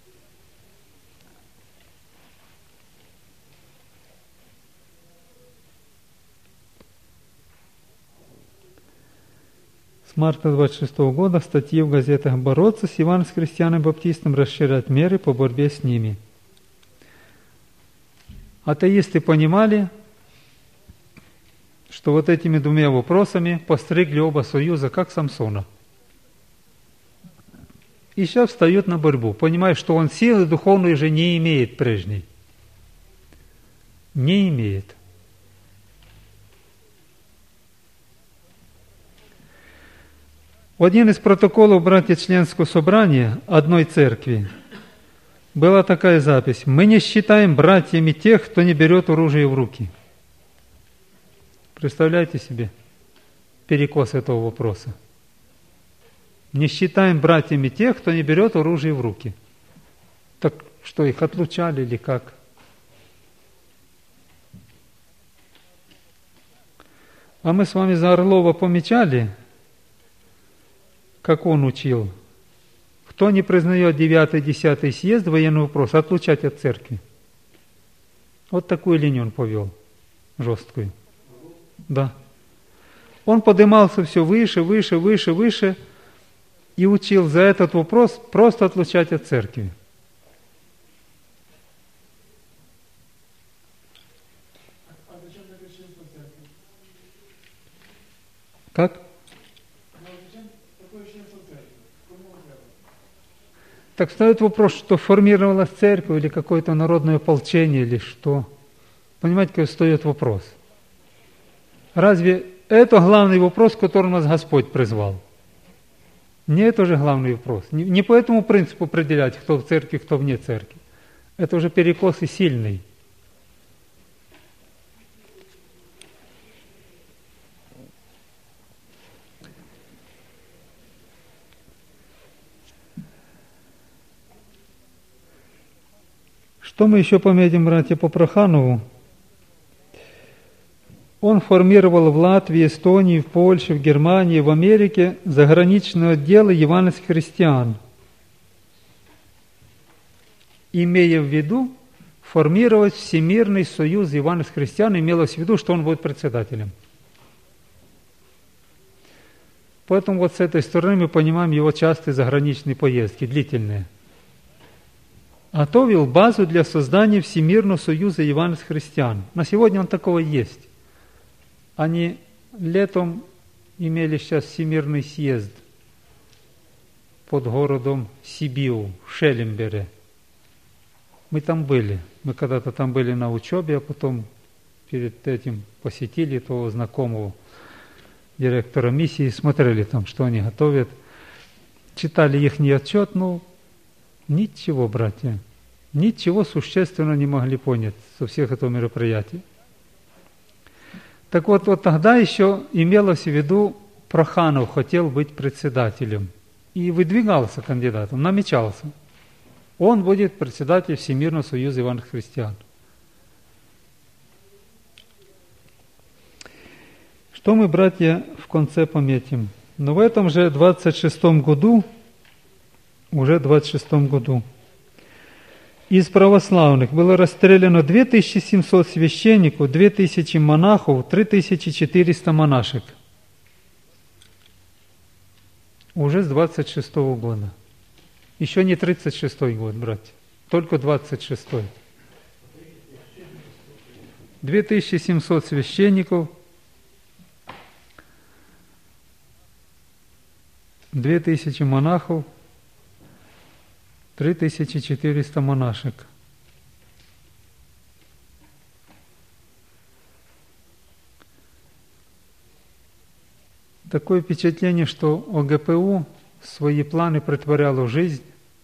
С марта 26-го года статьи в газетах «Бороться с евангельскими христианами и баптистами, расширять меры по борьбе с ними». Атеисты понимали, что вот этими двумя вопросами постригли оба союза, как Самсона. И сейчас встают на борьбу, понимая, что он силы духовной уже не имеет прежней. Не имеет. В один из протоколов братья-членского собрания одной церкви была такая запись: «Мы не считаем братьями тех, кто не берет оружие в руки». Представляете себе перекос этого вопроса? Не считаем братьями тех, кто не берет оружие в руки. Так что, их отлучали или как? А мы с вами за Орлова помечали, как он учил. Кто не признает 9-10 съезд, военный вопрос, отлучать от церкви. Вот такую линию он повел, жесткую. Да. Он поднимался все выше, выше, выше, выше и учил за этот вопрос просто отлучать от церкви. А зачем тогда членство церкви? Как? Зачем такое членство церкви? Кому треба? Так встает вопрос, что формировалась церковь или какое-то народное ополчение, или что. Понимаете, какой встает вопрос? Разве это главный вопрос, к которому нас Господь призвал? Не это же главный вопрос. Не по этому принципу определять, кто в церкви, кто вне церкви. Это уже перекос и сильный. Что мы еще пометим, братья, по Проханову? Он формировал в Латвии, Эстонии, в Польше, в Германии, в Америке заграничные отделы евангельских христиан, имея в виду формировать Всемирный союз евангельских христиан, имелось в виду, что он будет председателем. Поэтому вот с этой стороны мы понимаем его частые заграничные поездки, длительные. Готовил базу для создания Всемирного союза евангельских христиан. На сегодня он такого есть. Они летом имели сейчас Всемирный съезд. под городом Сибиу, в Шеллембере. Мы там были. Мы когда-то там были на учебе, а потом перед этим посетили того знакомого директора миссии, смотрели там, что они готовят. Читали их отчет, ничего, братья, ничего существенно не могли понять со всех этого мероприятия. Так вот тогда еще имелось в виду, Проханов хотел быть председателем и выдвигался кандидатом, намечался. Он будет председателем Всемирного союза Иванов Христиан. Что мы, братья, в конце пометим? Но в этом же 26-м году, из православных было расстреляно 2700 священников, 2000 монахов, 3400 монашек. Уже с 26-го года. Еще не 36-й год, братья, только 26-й. 2700 священников, 2000 монахов, 3400 монашек. Такое впечатление, что ОГПУ свои планы претворяло в жизнь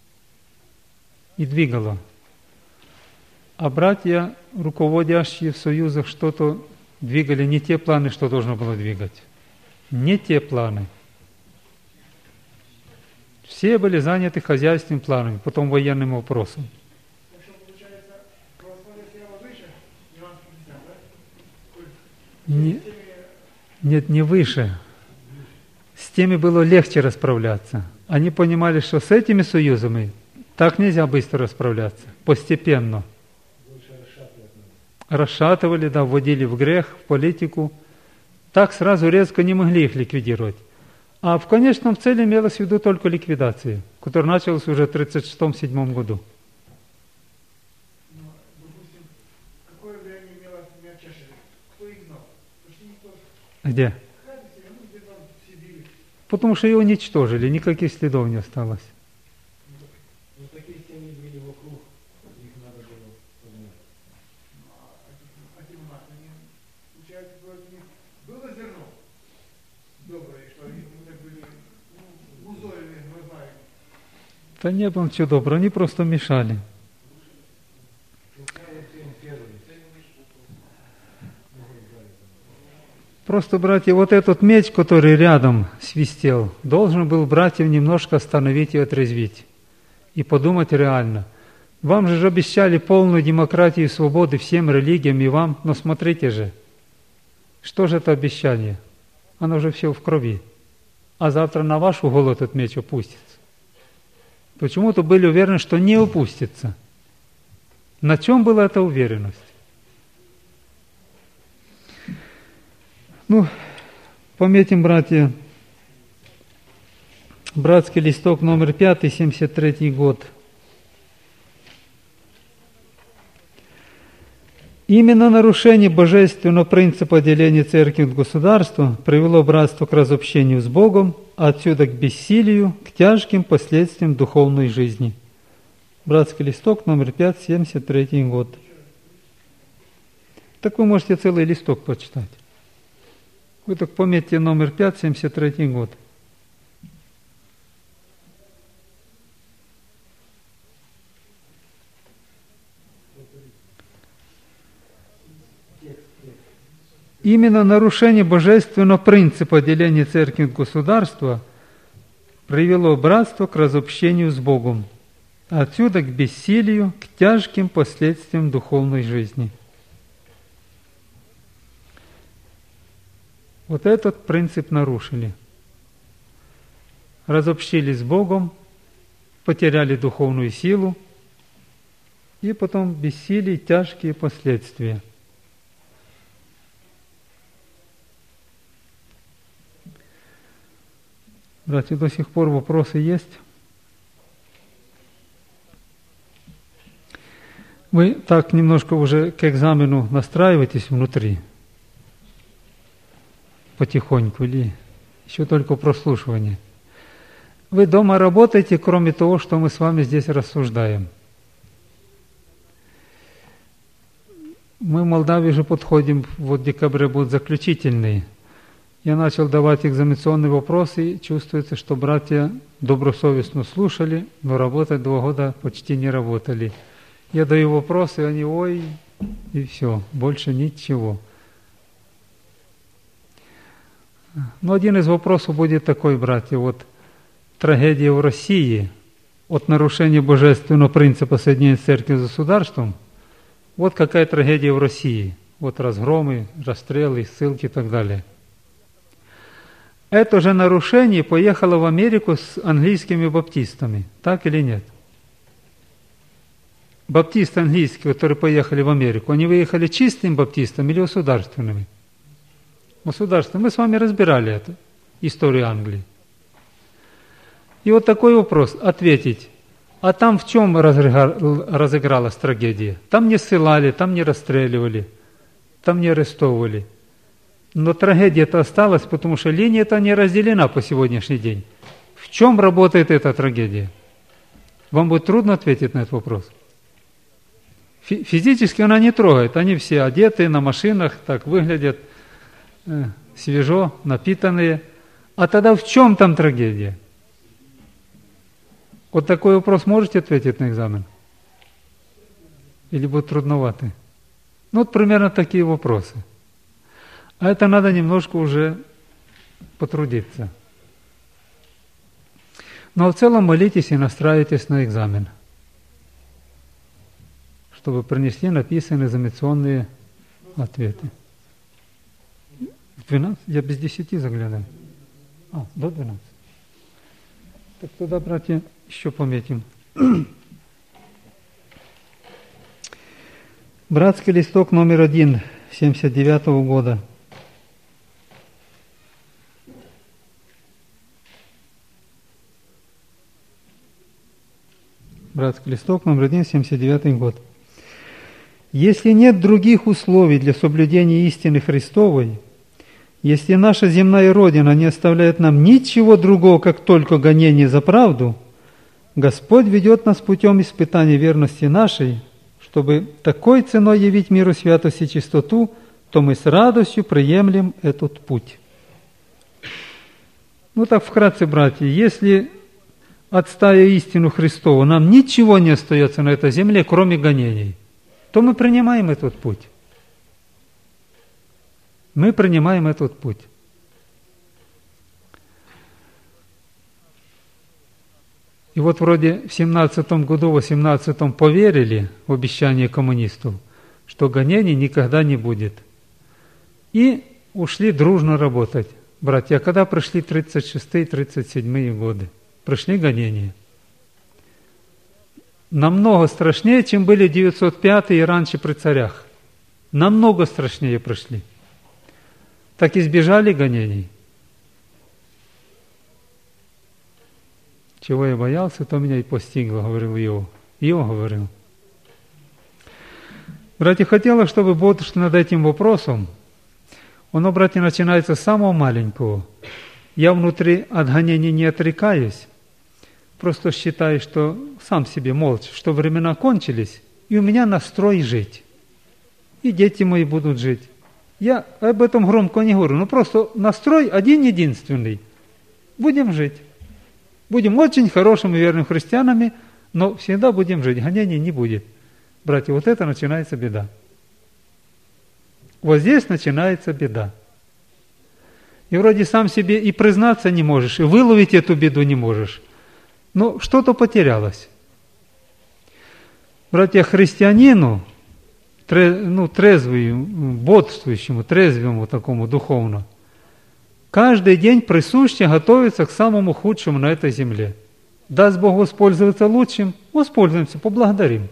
и двигало. А братья, руководящие в союзах, что-то двигали не те планы, что должно было двигать. Не те планы. Все были заняты хозяйственными планами, потом военным вопросом. Так что получается, православие стояло выше Иванского христиан, да? Нет, не выше. С теми было легче расправляться. Они понимали, что с этими союзами так нельзя быстро расправляться, постепенно. Расшатывали, вводили в грех, в политику. Так сразу резко не могли их ликвидировать. А в конечном цели имелось в виду только ликвидация, которая началась уже в 1936-1937 году. Но, допустим, какое время имело Мячашев? Кто их знал? Почти никто. Где? Где-то в Сибири. Потому что его уничтожили, никаких следов не осталось. Но такие семьи были вокруг, их надо было познать. Эти монахи, получается, против них было зерно доброе, что они были узорами, мы знаем. Да не было ничего доброго, они просто мешали. Просто, братья, вот этот меч, который рядом свистел, должен был братьев немножко остановить и отрезвить. И подумать реально. Вам же обещали полную демократию и свободу всем религиям и вам, но смотрите же, что же это обещание? Оно же все в крови. А завтра на вашу голову этот меч опустится. Почему-то были уверены, что не опустится. На чем была эта уверенность? Пометим, братья, братский листок номер 5, 73 год. Именно нарушение божественного принципа деления церкви от государства привело братство к разобщению с Богом, а отсюда к бессилию, к тяжким последствиям духовной жизни. Братский листок номер 5, 73 год. Так вы можете целый листок почитать. Вы так пометьте номер 5, 73 год. Именно нарушение божественного принципа деления церкви от государства привело братство к разобщению с Богом, а отсюда к бессилию, к тяжким последствиям духовной жизни. Вот этот принцип нарушили. Разобщились с Богом, потеряли духовную силу, и потом бессилие, тяжкие последствия. Братья, до сих пор вопросы есть? Вы так немножко уже к экзамену настраиваетесь внутри? Потихоньку или еще только прослушивание? Вы дома работаете, кроме того, что мы с вами здесь рассуждаем. Мы в Молдавии же подходим, вот в декабре будут заключительные. Я начал давать экзаменационные вопросы, и чувствуется, что братья добросовестно слушали, но работать 2 года почти не работали. Я даю вопросы, они ой, и все, больше ничего. Но один из вопросов будет такой, братья, вот трагедия в России от нарушения божественного принципа соединения церкви с государством. Вот какая трагедия в России. Вот разгромы, расстрелы, ссылки и так далее. Это же нарушение поехало в Америку с английскими баптистами. Так или нет? Баптисты английские, которые поехали в Америку, они выехали чистыми баптистами или государственными? Государственными. Мы с вами разбирали это, историю Англии. И вот такой вопрос, ответить. А там в чем разыгралась трагедия? Там не ссылали, там не расстреливали, там не арестовывали. Но трагедия-то осталась, потому что линия-то не разделена по сегодняшний день. В чем работает эта трагедия? Вам будет трудно ответить на этот вопрос. Физически она не трогает. Они все одеты на машинах, так выглядят, свежо, напитанные. А тогда в чем там трагедия? Вот такой вопрос можете ответить на экзамен? Или будет трудновато? Ну, вот примерно такие вопросы. А это надо немножко уже потрудиться. Но в целом молитесь и настраивайтесь на экзамен, чтобы принесли написанные экзаменационные ответы. В 12? Я без 10 заглядываю. До 12. Так туда, братья, еще пометим. Братский листок номер 1, 79 года. Братский листок номер 1, 79 год. Если нет других условий для соблюдения истины Христовой, если наша земная Родина не оставляет нам ничего другого, как только гонение за правду, Господь ведет нас путем испытания верности нашей, чтобы такой ценой явить миру святость и чистоту, то мы с радостью приемлем этот путь. Ну так вкратце, братья, если отстая истину Христову, нам ничего не остается на этой земле, кроме гонений, то мы принимаем этот путь. Мы принимаем этот путь. И вот вроде в 17-м году, в 18-м поверили в обещание коммунистов, что гонений никогда не будет. И ушли дружно работать. Братья, когда пришли 36-37 годы? Пришли гонения. Намного страшнее, чем были 905 и раньше при царях. Намного страшнее пришли. Так избежали гонений. Чего я боялся, то меня и постигло, говорил Иов. Иов говорил. Братья, хотела, чтобы бодрствовать над этим вопросом. Оно, братья, начинается с самого маленького. Я внутри от гонений не отрекаюсь, просто считаю, что сам себе молча, что времена кончились, и у меня настрой жить. И дети мои будут жить. Я об этом громко не говорю, но просто настрой один-единственный. Будем жить. Будем очень хорошими верными христианами, но всегда будем жить, гонений не будет. Братья, вот это начинается беда. Вот здесь начинается беда. И вроде сам себе и признаться не можешь, и выловить эту беду не можешь. Но что-то потерялось. Братья, христианину, трезвому, бодрствующему, трезвому такому духовно, каждый день присуще готовиться к самому худшему на этой земле. Даст Бог воспользоваться лучшим, воспользуемся, поблагодарим.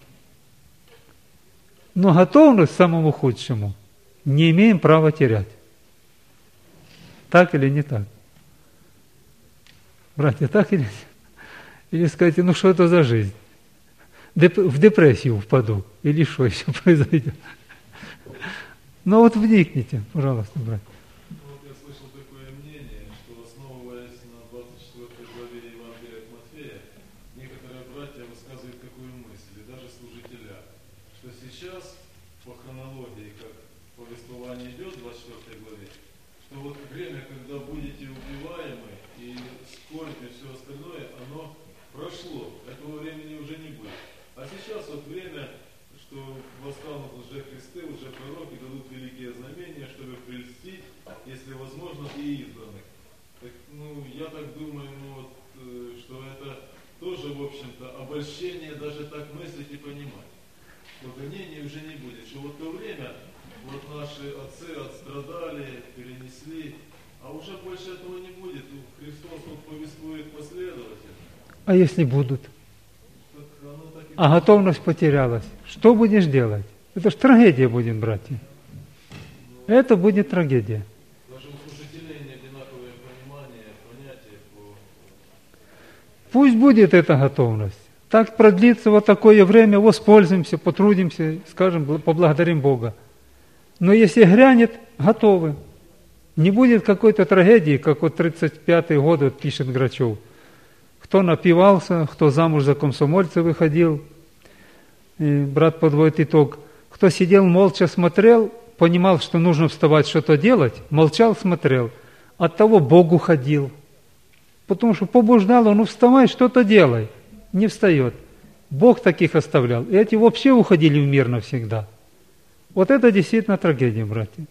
Но готовность к самому худшему не имеем права терять. Так или не так? Братья, так или нет? Или скажете, ну что это за жизнь? В депрессию впаду. Или что еще произойдет? Ну вот вникните, пожалуйста, братья. Я слышал такое мнение, что, основываясь на 24 главе все остальное, оно прошло. Этого времени уже не будет. А сейчас вот время, что восстанут лжехристы, лжепророки, дадут великие знамения, чтобы прельстить, если возможно, и избранных. Так, я так думаю, что это тоже, в общем-то, обольщение даже так мыслить и понимать. Что гонений уже не будет. Что вот то время, вот наши отцы отстрадали, перенесли, а уже больше этого не будет. Христос вот повествует последовательно. А если будут? Так оно так и А готовность потерялась. Что будешь делать? Это ж трагедия будет, братья. Это будет трагедия. даже у служителей не одинаковое понимание, понятие по... Пусть будет эта готовность. Так продлится вот такое время, воспользуемся, потрудимся, скажем, поблагодарим Бога. Но если грянет, готовы. Не будет какой-то трагедии, как вот 35-й год, вот пишет Грачев. Кто напивался, кто замуж за комсомольца выходил, и брат подводит итог. Кто сидел молча смотрел, понимал, что нужно вставать, что-то делать, молчал, смотрел. Оттого Бог уходил. Потому что побуждал, вставай, что-то делай. Не встает. Бог таких оставлял. И эти вообще уходили в мир навсегда. Вот это действительно трагедия, братья.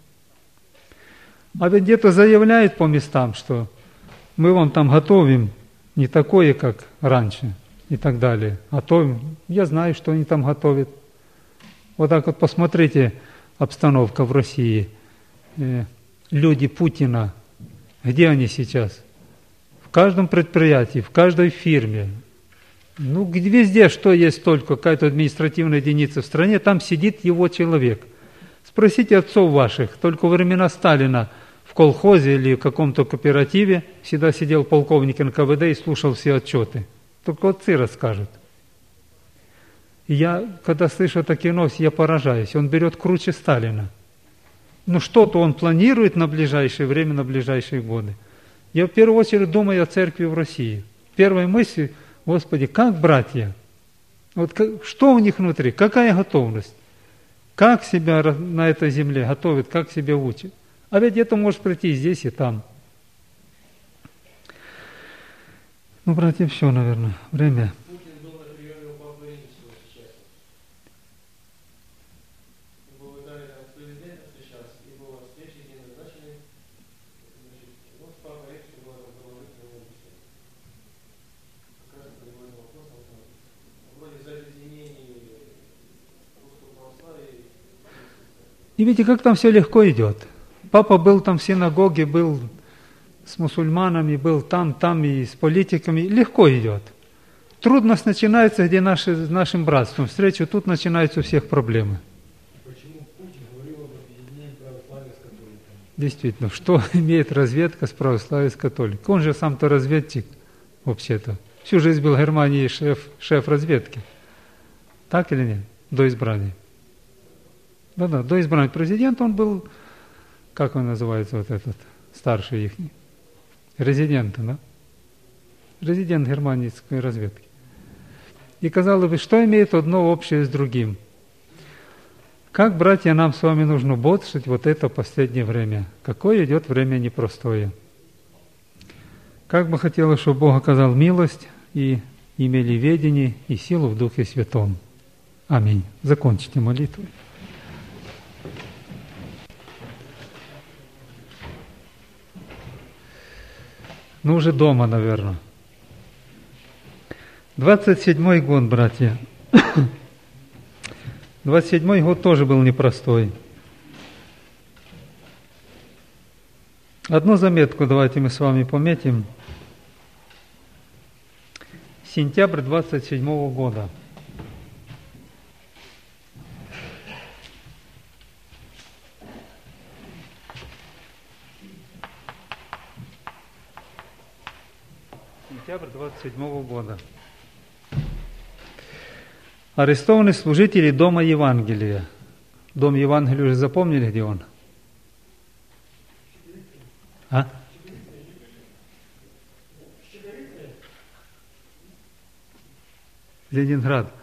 А ведь где-то заявляют по местам, что мы вам там готовим не такое, как раньше, и так далее. Готовим. Я знаю, что они там готовят. Вот так вот посмотрите, обстановка в России. Люди Путина, где они сейчас? В каждом предприятии, в каждой фирме. Везде, что есть только какая-то административная единица в стране, там сидит его человек. Спросите отцов ваших, только во времена Сталина в колхозе или в каком-то кооперативе всегда сидел полковник НКВД и слушал все отчеты. Только отцы расскажут. И я, когда слышу такие новости, я поражаюсь. Он берет круче Сталина. Что-то он планирует на ближайшее время, на ближайшие годы. Я в первую очередь думаю о церкви в России. Первой мыслью: Господи, как братья? Что у них внутри? Какая готовность? Как себя на этой земле готовят, как себя учат? А ведь это может прийти здесь и там. Братья, все, наверное, время. Путин был на приеме у Папы Римского сейчас. Был в Италии с президентом встречался, и была встреча, где назначили, с Папой Римским была продолжительная беседа. Как раз по любому вопросу, вроде за объединение русского православия. И видите, как там все легко идет. Папа был там в синагоге, был с мусульманами, был там и с политиками. Легко идет. Трудность начинается, где нашим братством встречу, тут начинаются у всех проблемы. Почему Путин говорил об объединении православия с католиками? Действительно, что имеет разведка с православием, с католиком? Он же сам-то разведчик, вообще-то. Всю жизнь был в Германии шеф разведки. Так или нет? До избрания. Да, до избрания президента он был, как он называется, вот этот, старший их, резидент, да? Резидент германской разведки. И казалось бы, что имеет одно общее с другим? Как, братья, нам с вами нужно бодрствовать вот это последнее время? Какое идет время непростое? Как бы хотелось, чтобы Бог оказал милость и имели ведение и силу в Духе Святом. Аминь. Закончите молитву. Уже дома, наверное. 27-й год, братья. 27-й год тоже был непростой. Одну заметку давайте мы с вами пометим. Сентябрь 27-го года. Сентябрь 27-го года. Арестованы служители Дома Евангелия. Дом Евангелия уже запомнили, где он? А? Ленинград.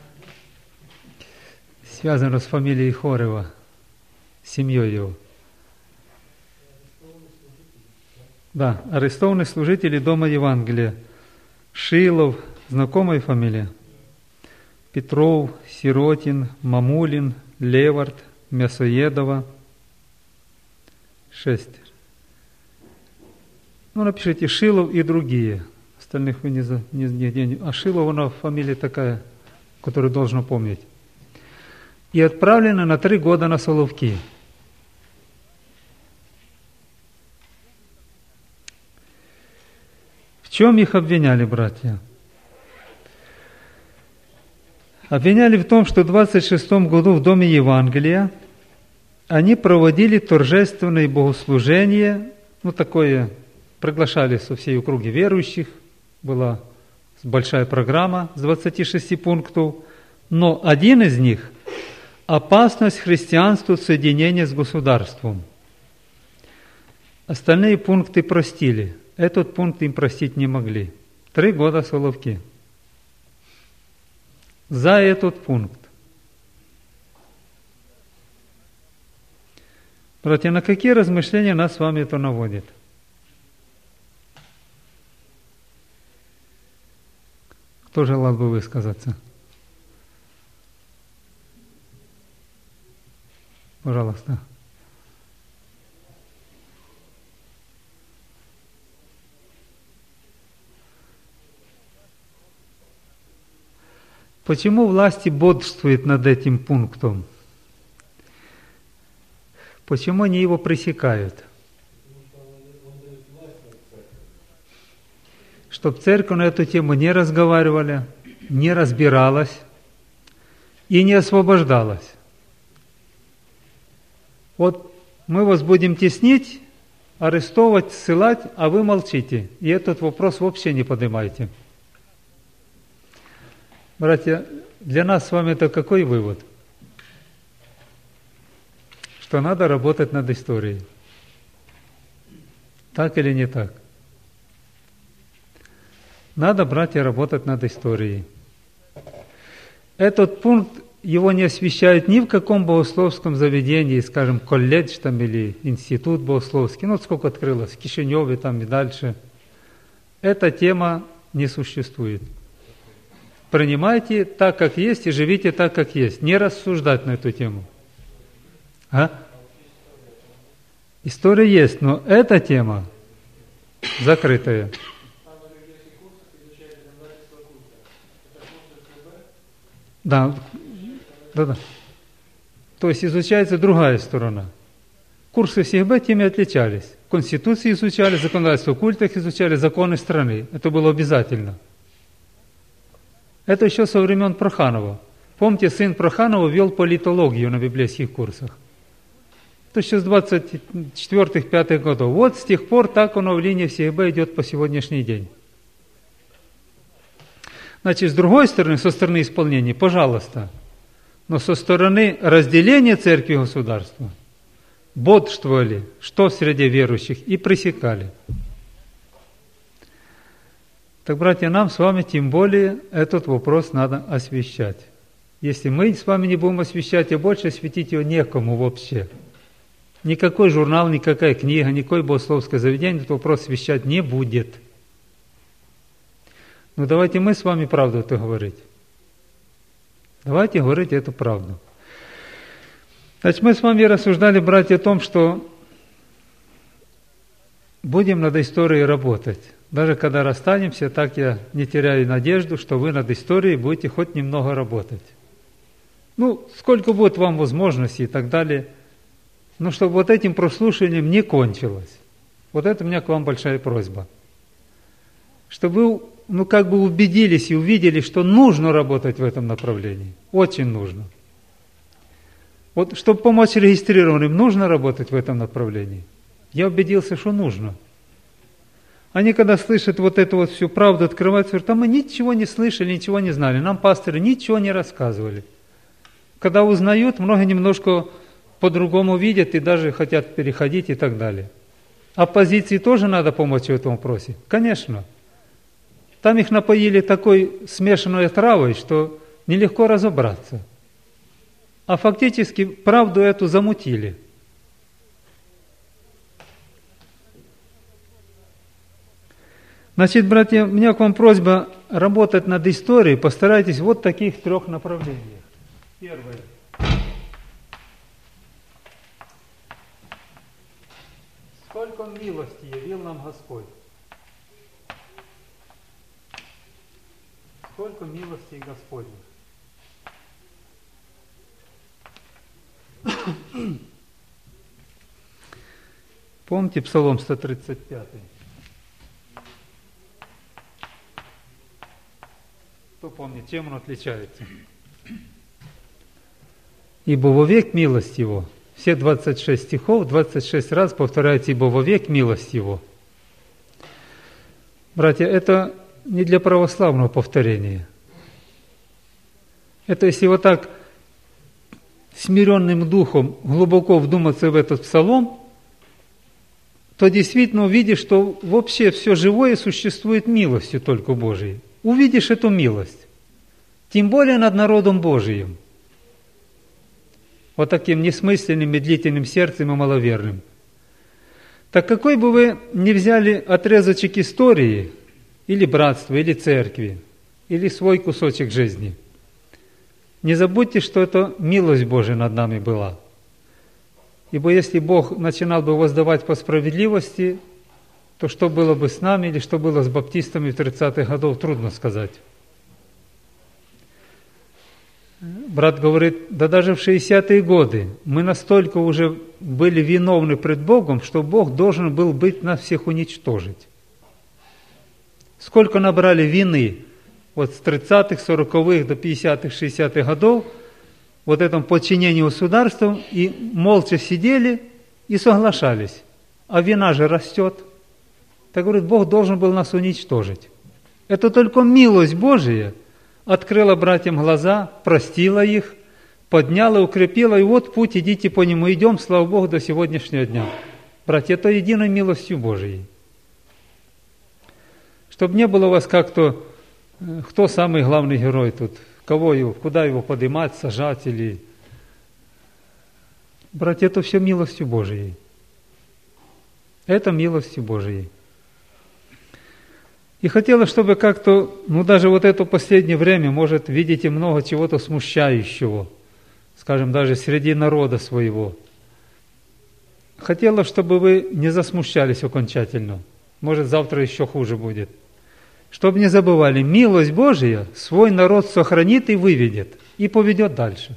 Связано с фамилией Хорева, с семьей его. Да, арестованы служители Дома Евангелия. Шилов, знакомая фамилия? Петров, Сиротин, Мамулин, Левард, Мясоедова. 6. Ну, напишите Шилов и другие. Остальных вы нигде не... А Шилов, она фамилия такая, которую должен помнить. И отправлены на 3 года на Соловки. В чем их обвиняли, братья? Обвиняли в том, что в 26 году в Доме Евангелия они проводили торжественные богослужения, ну такое, приглашали со всей округи верующих, была большая программа с 26 пунктов, но один из них – опасность христианству соединения с государством. Остальные пункты простили. Этот пункт им простить не могли. 3 года Соловки. За этот пункт. Братья, на какие размышления нас с вами это наводит? Кто желал бы высказаться? Пожалуйста. Почему власти бодрствуют над этим пунктом? Почему они его пресекают? Чтобы церковь на эту тему не разговаривала, не разбиралась и не освобождалась. Вот мы вас будем теснить, арестовывать, ссылать, а вы молчите. И этот вопрос вообще не поднимаете. Братья, для нас с вами это какой вывод? Что надо работать над историей. Так или не так? Надо, братья, работать над историей. Этот пункт, его не освещают ни в каком богословском заведении, скажем, колледж там или институт богословский, ну, сколько открылось, в Кишиневе там и дальше. Эта тема не существует. Принимайте так, как есть, и живите так, как есть. Не рассуждать на эту тему. История есть, но эта тема закрытая. Да. То есть изучается другая сторона. Курсы СИГБ теми отличались. Конституции изучали, законодательство в культах изучали, законы страны. Это было обязательно. Это еще со времен Проханова. Помните, сын Проханова вел политологию на библейских курсах. Это еще с 24-5 годов. Вот с тех пор так оно в линии СИГБ идет по сегодняшний день. Значит, с другой стороны, со стороны исполнения, пожалуйста, но со стороны разделения церкви и государства бодрствовали, что в среде верующих, и пресекали. Так, братья, нам с вами тем более этот вопрос надо освещать. Если мы с вами не будем освещать, а больше осветить его некому вообще. Никакой журнал, никакая книга, никакое богословское заведение этот вопрос освещать не будет. Но давайте мы с вами правду это говорить. Давайте говорить эту правду. Значит, мы с вами рассуждали, братья, о том, что будем над историей работать. Даже когда расстанемся, так я не теряю надежду, что вы над историей будете хоть немного работать. Ну, сколько будет вам возможностей и так далее. Но чтобы вот этим прослушиванием не кончилось. Вот это у меня к вам большая просьба. Чтобы вы, как бы убедились и увидели, что нужно работать в этом направлении. Очень нужно. Вот, чтобы помочь регистрированным, нужно работать в этом направлении. Я убедился, что нужно. Они, когда слышат вот эту вот всю правду, открывают, говорят, а мы ничего не слышали, ничего не знали. Нам пасторы ничего не рассказывали. Когда узнают, много немножко по-другому видят и даже хотят переходить и так далее. Оппозиции тоже надо помочь в этом вопросе? Конечно. Там их напоили такой смешанной отравой, что нелегко разобраться. А фактически правду эту замутили. Значит, братья, у меня к вам просьба работать над историей. Постарайтесь вот в таких 3 направлениях. Первое. Сколько милости явил нам Господь? Сколько милостей Господних? Помните Псалом 135? Кто помнит, чем он отличается? «Ибо вовек милость Его». Все 26 стихов, 26 раз повторяется «ибо вовек милость Его». Братья, это не для православного повторения. Это если вот так смиренным духом глубоко вдуматься в этот псалом, то действительно увидишь, что вообще все живое существует милостью только Божией. Увидишь эту милость, тем более над народом Божиим, вот таким несмысленным, медлительным сердцем и маловерным. Так какой бы вы ни взяли отрезочек истории, или братства, или церкви, или свой кусочек жизни, не забудьте, что это милость Божия над нами была. Ибо если Бог начинал бы воздавать по справедливости, то что было бы с нами или что было с баптистами в 30-х годах, трудно сказать. Брат говорит, да даже в 60-е годы мы настолько уже были виновны пред Богом, что Бог должен был быть нас всех уничтожить. Сколько набрали вины вот с 30-х, 40-х до 50-х, 60-х годов, вот этом подчинении государству, и молча сидели и соглашались. А вина же растет. Так говорит, Бог должен был нас уничтожить. Это только милость Божия открыла братьям глаза, простила их, подняла, укрепила, и вот путь, идите по нему, идем, слава Богу, до сегодняшнего дня. Братья, это единой милостью Божией. Чтобы не было у вас как-то, кто самый главный герой тут, кого его, куда его поднимать, сажать или... Братья, это все милостью Божией. Это милостью Божией. И хотелось, чтобы как-то, даже вот это последнее время, может, видите много чего-то смущающего, скажем, даже среди народа своего. Хотелось, чтобы вы не засмущались окончательно. Может, завтра еще хуже будет. Чтобы не забывали, милость Божия свой народ сохранит и выведет, и поведет дальше.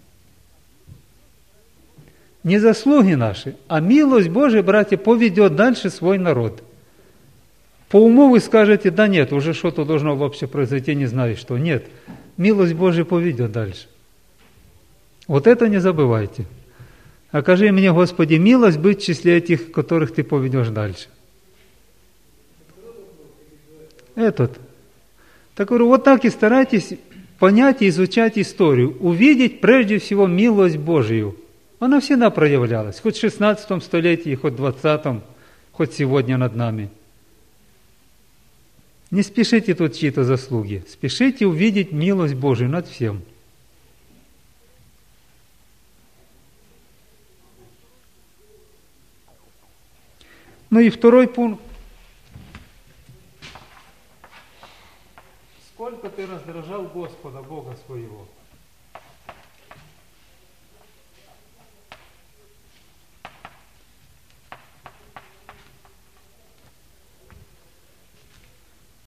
Не заслуги наши, а милость Божия, братья, поведет дальше свой народ. По уму вы скажете, да нет, уже что-то должно вообще произойти, не знаю что. Нет, милость Божия поведет дальше. Вот это не забывайте. Окажи мне, Господи, милость быть в числе этих, которых Ты поведешь дальше. Этот. Так говорю, вот так и старайтесь понять и изучать историю, увидеть прежде всего милость Божию. Она всегда проявлялась, хоть в 16 столетии, хоть в 20-м, хоть сегодня над нами. Не спешите тут чьи-то заслуги, спешите увидеть милость Божию над всем. Ну и второй пункт. Сколько ты раздражал Господа, Бога своего?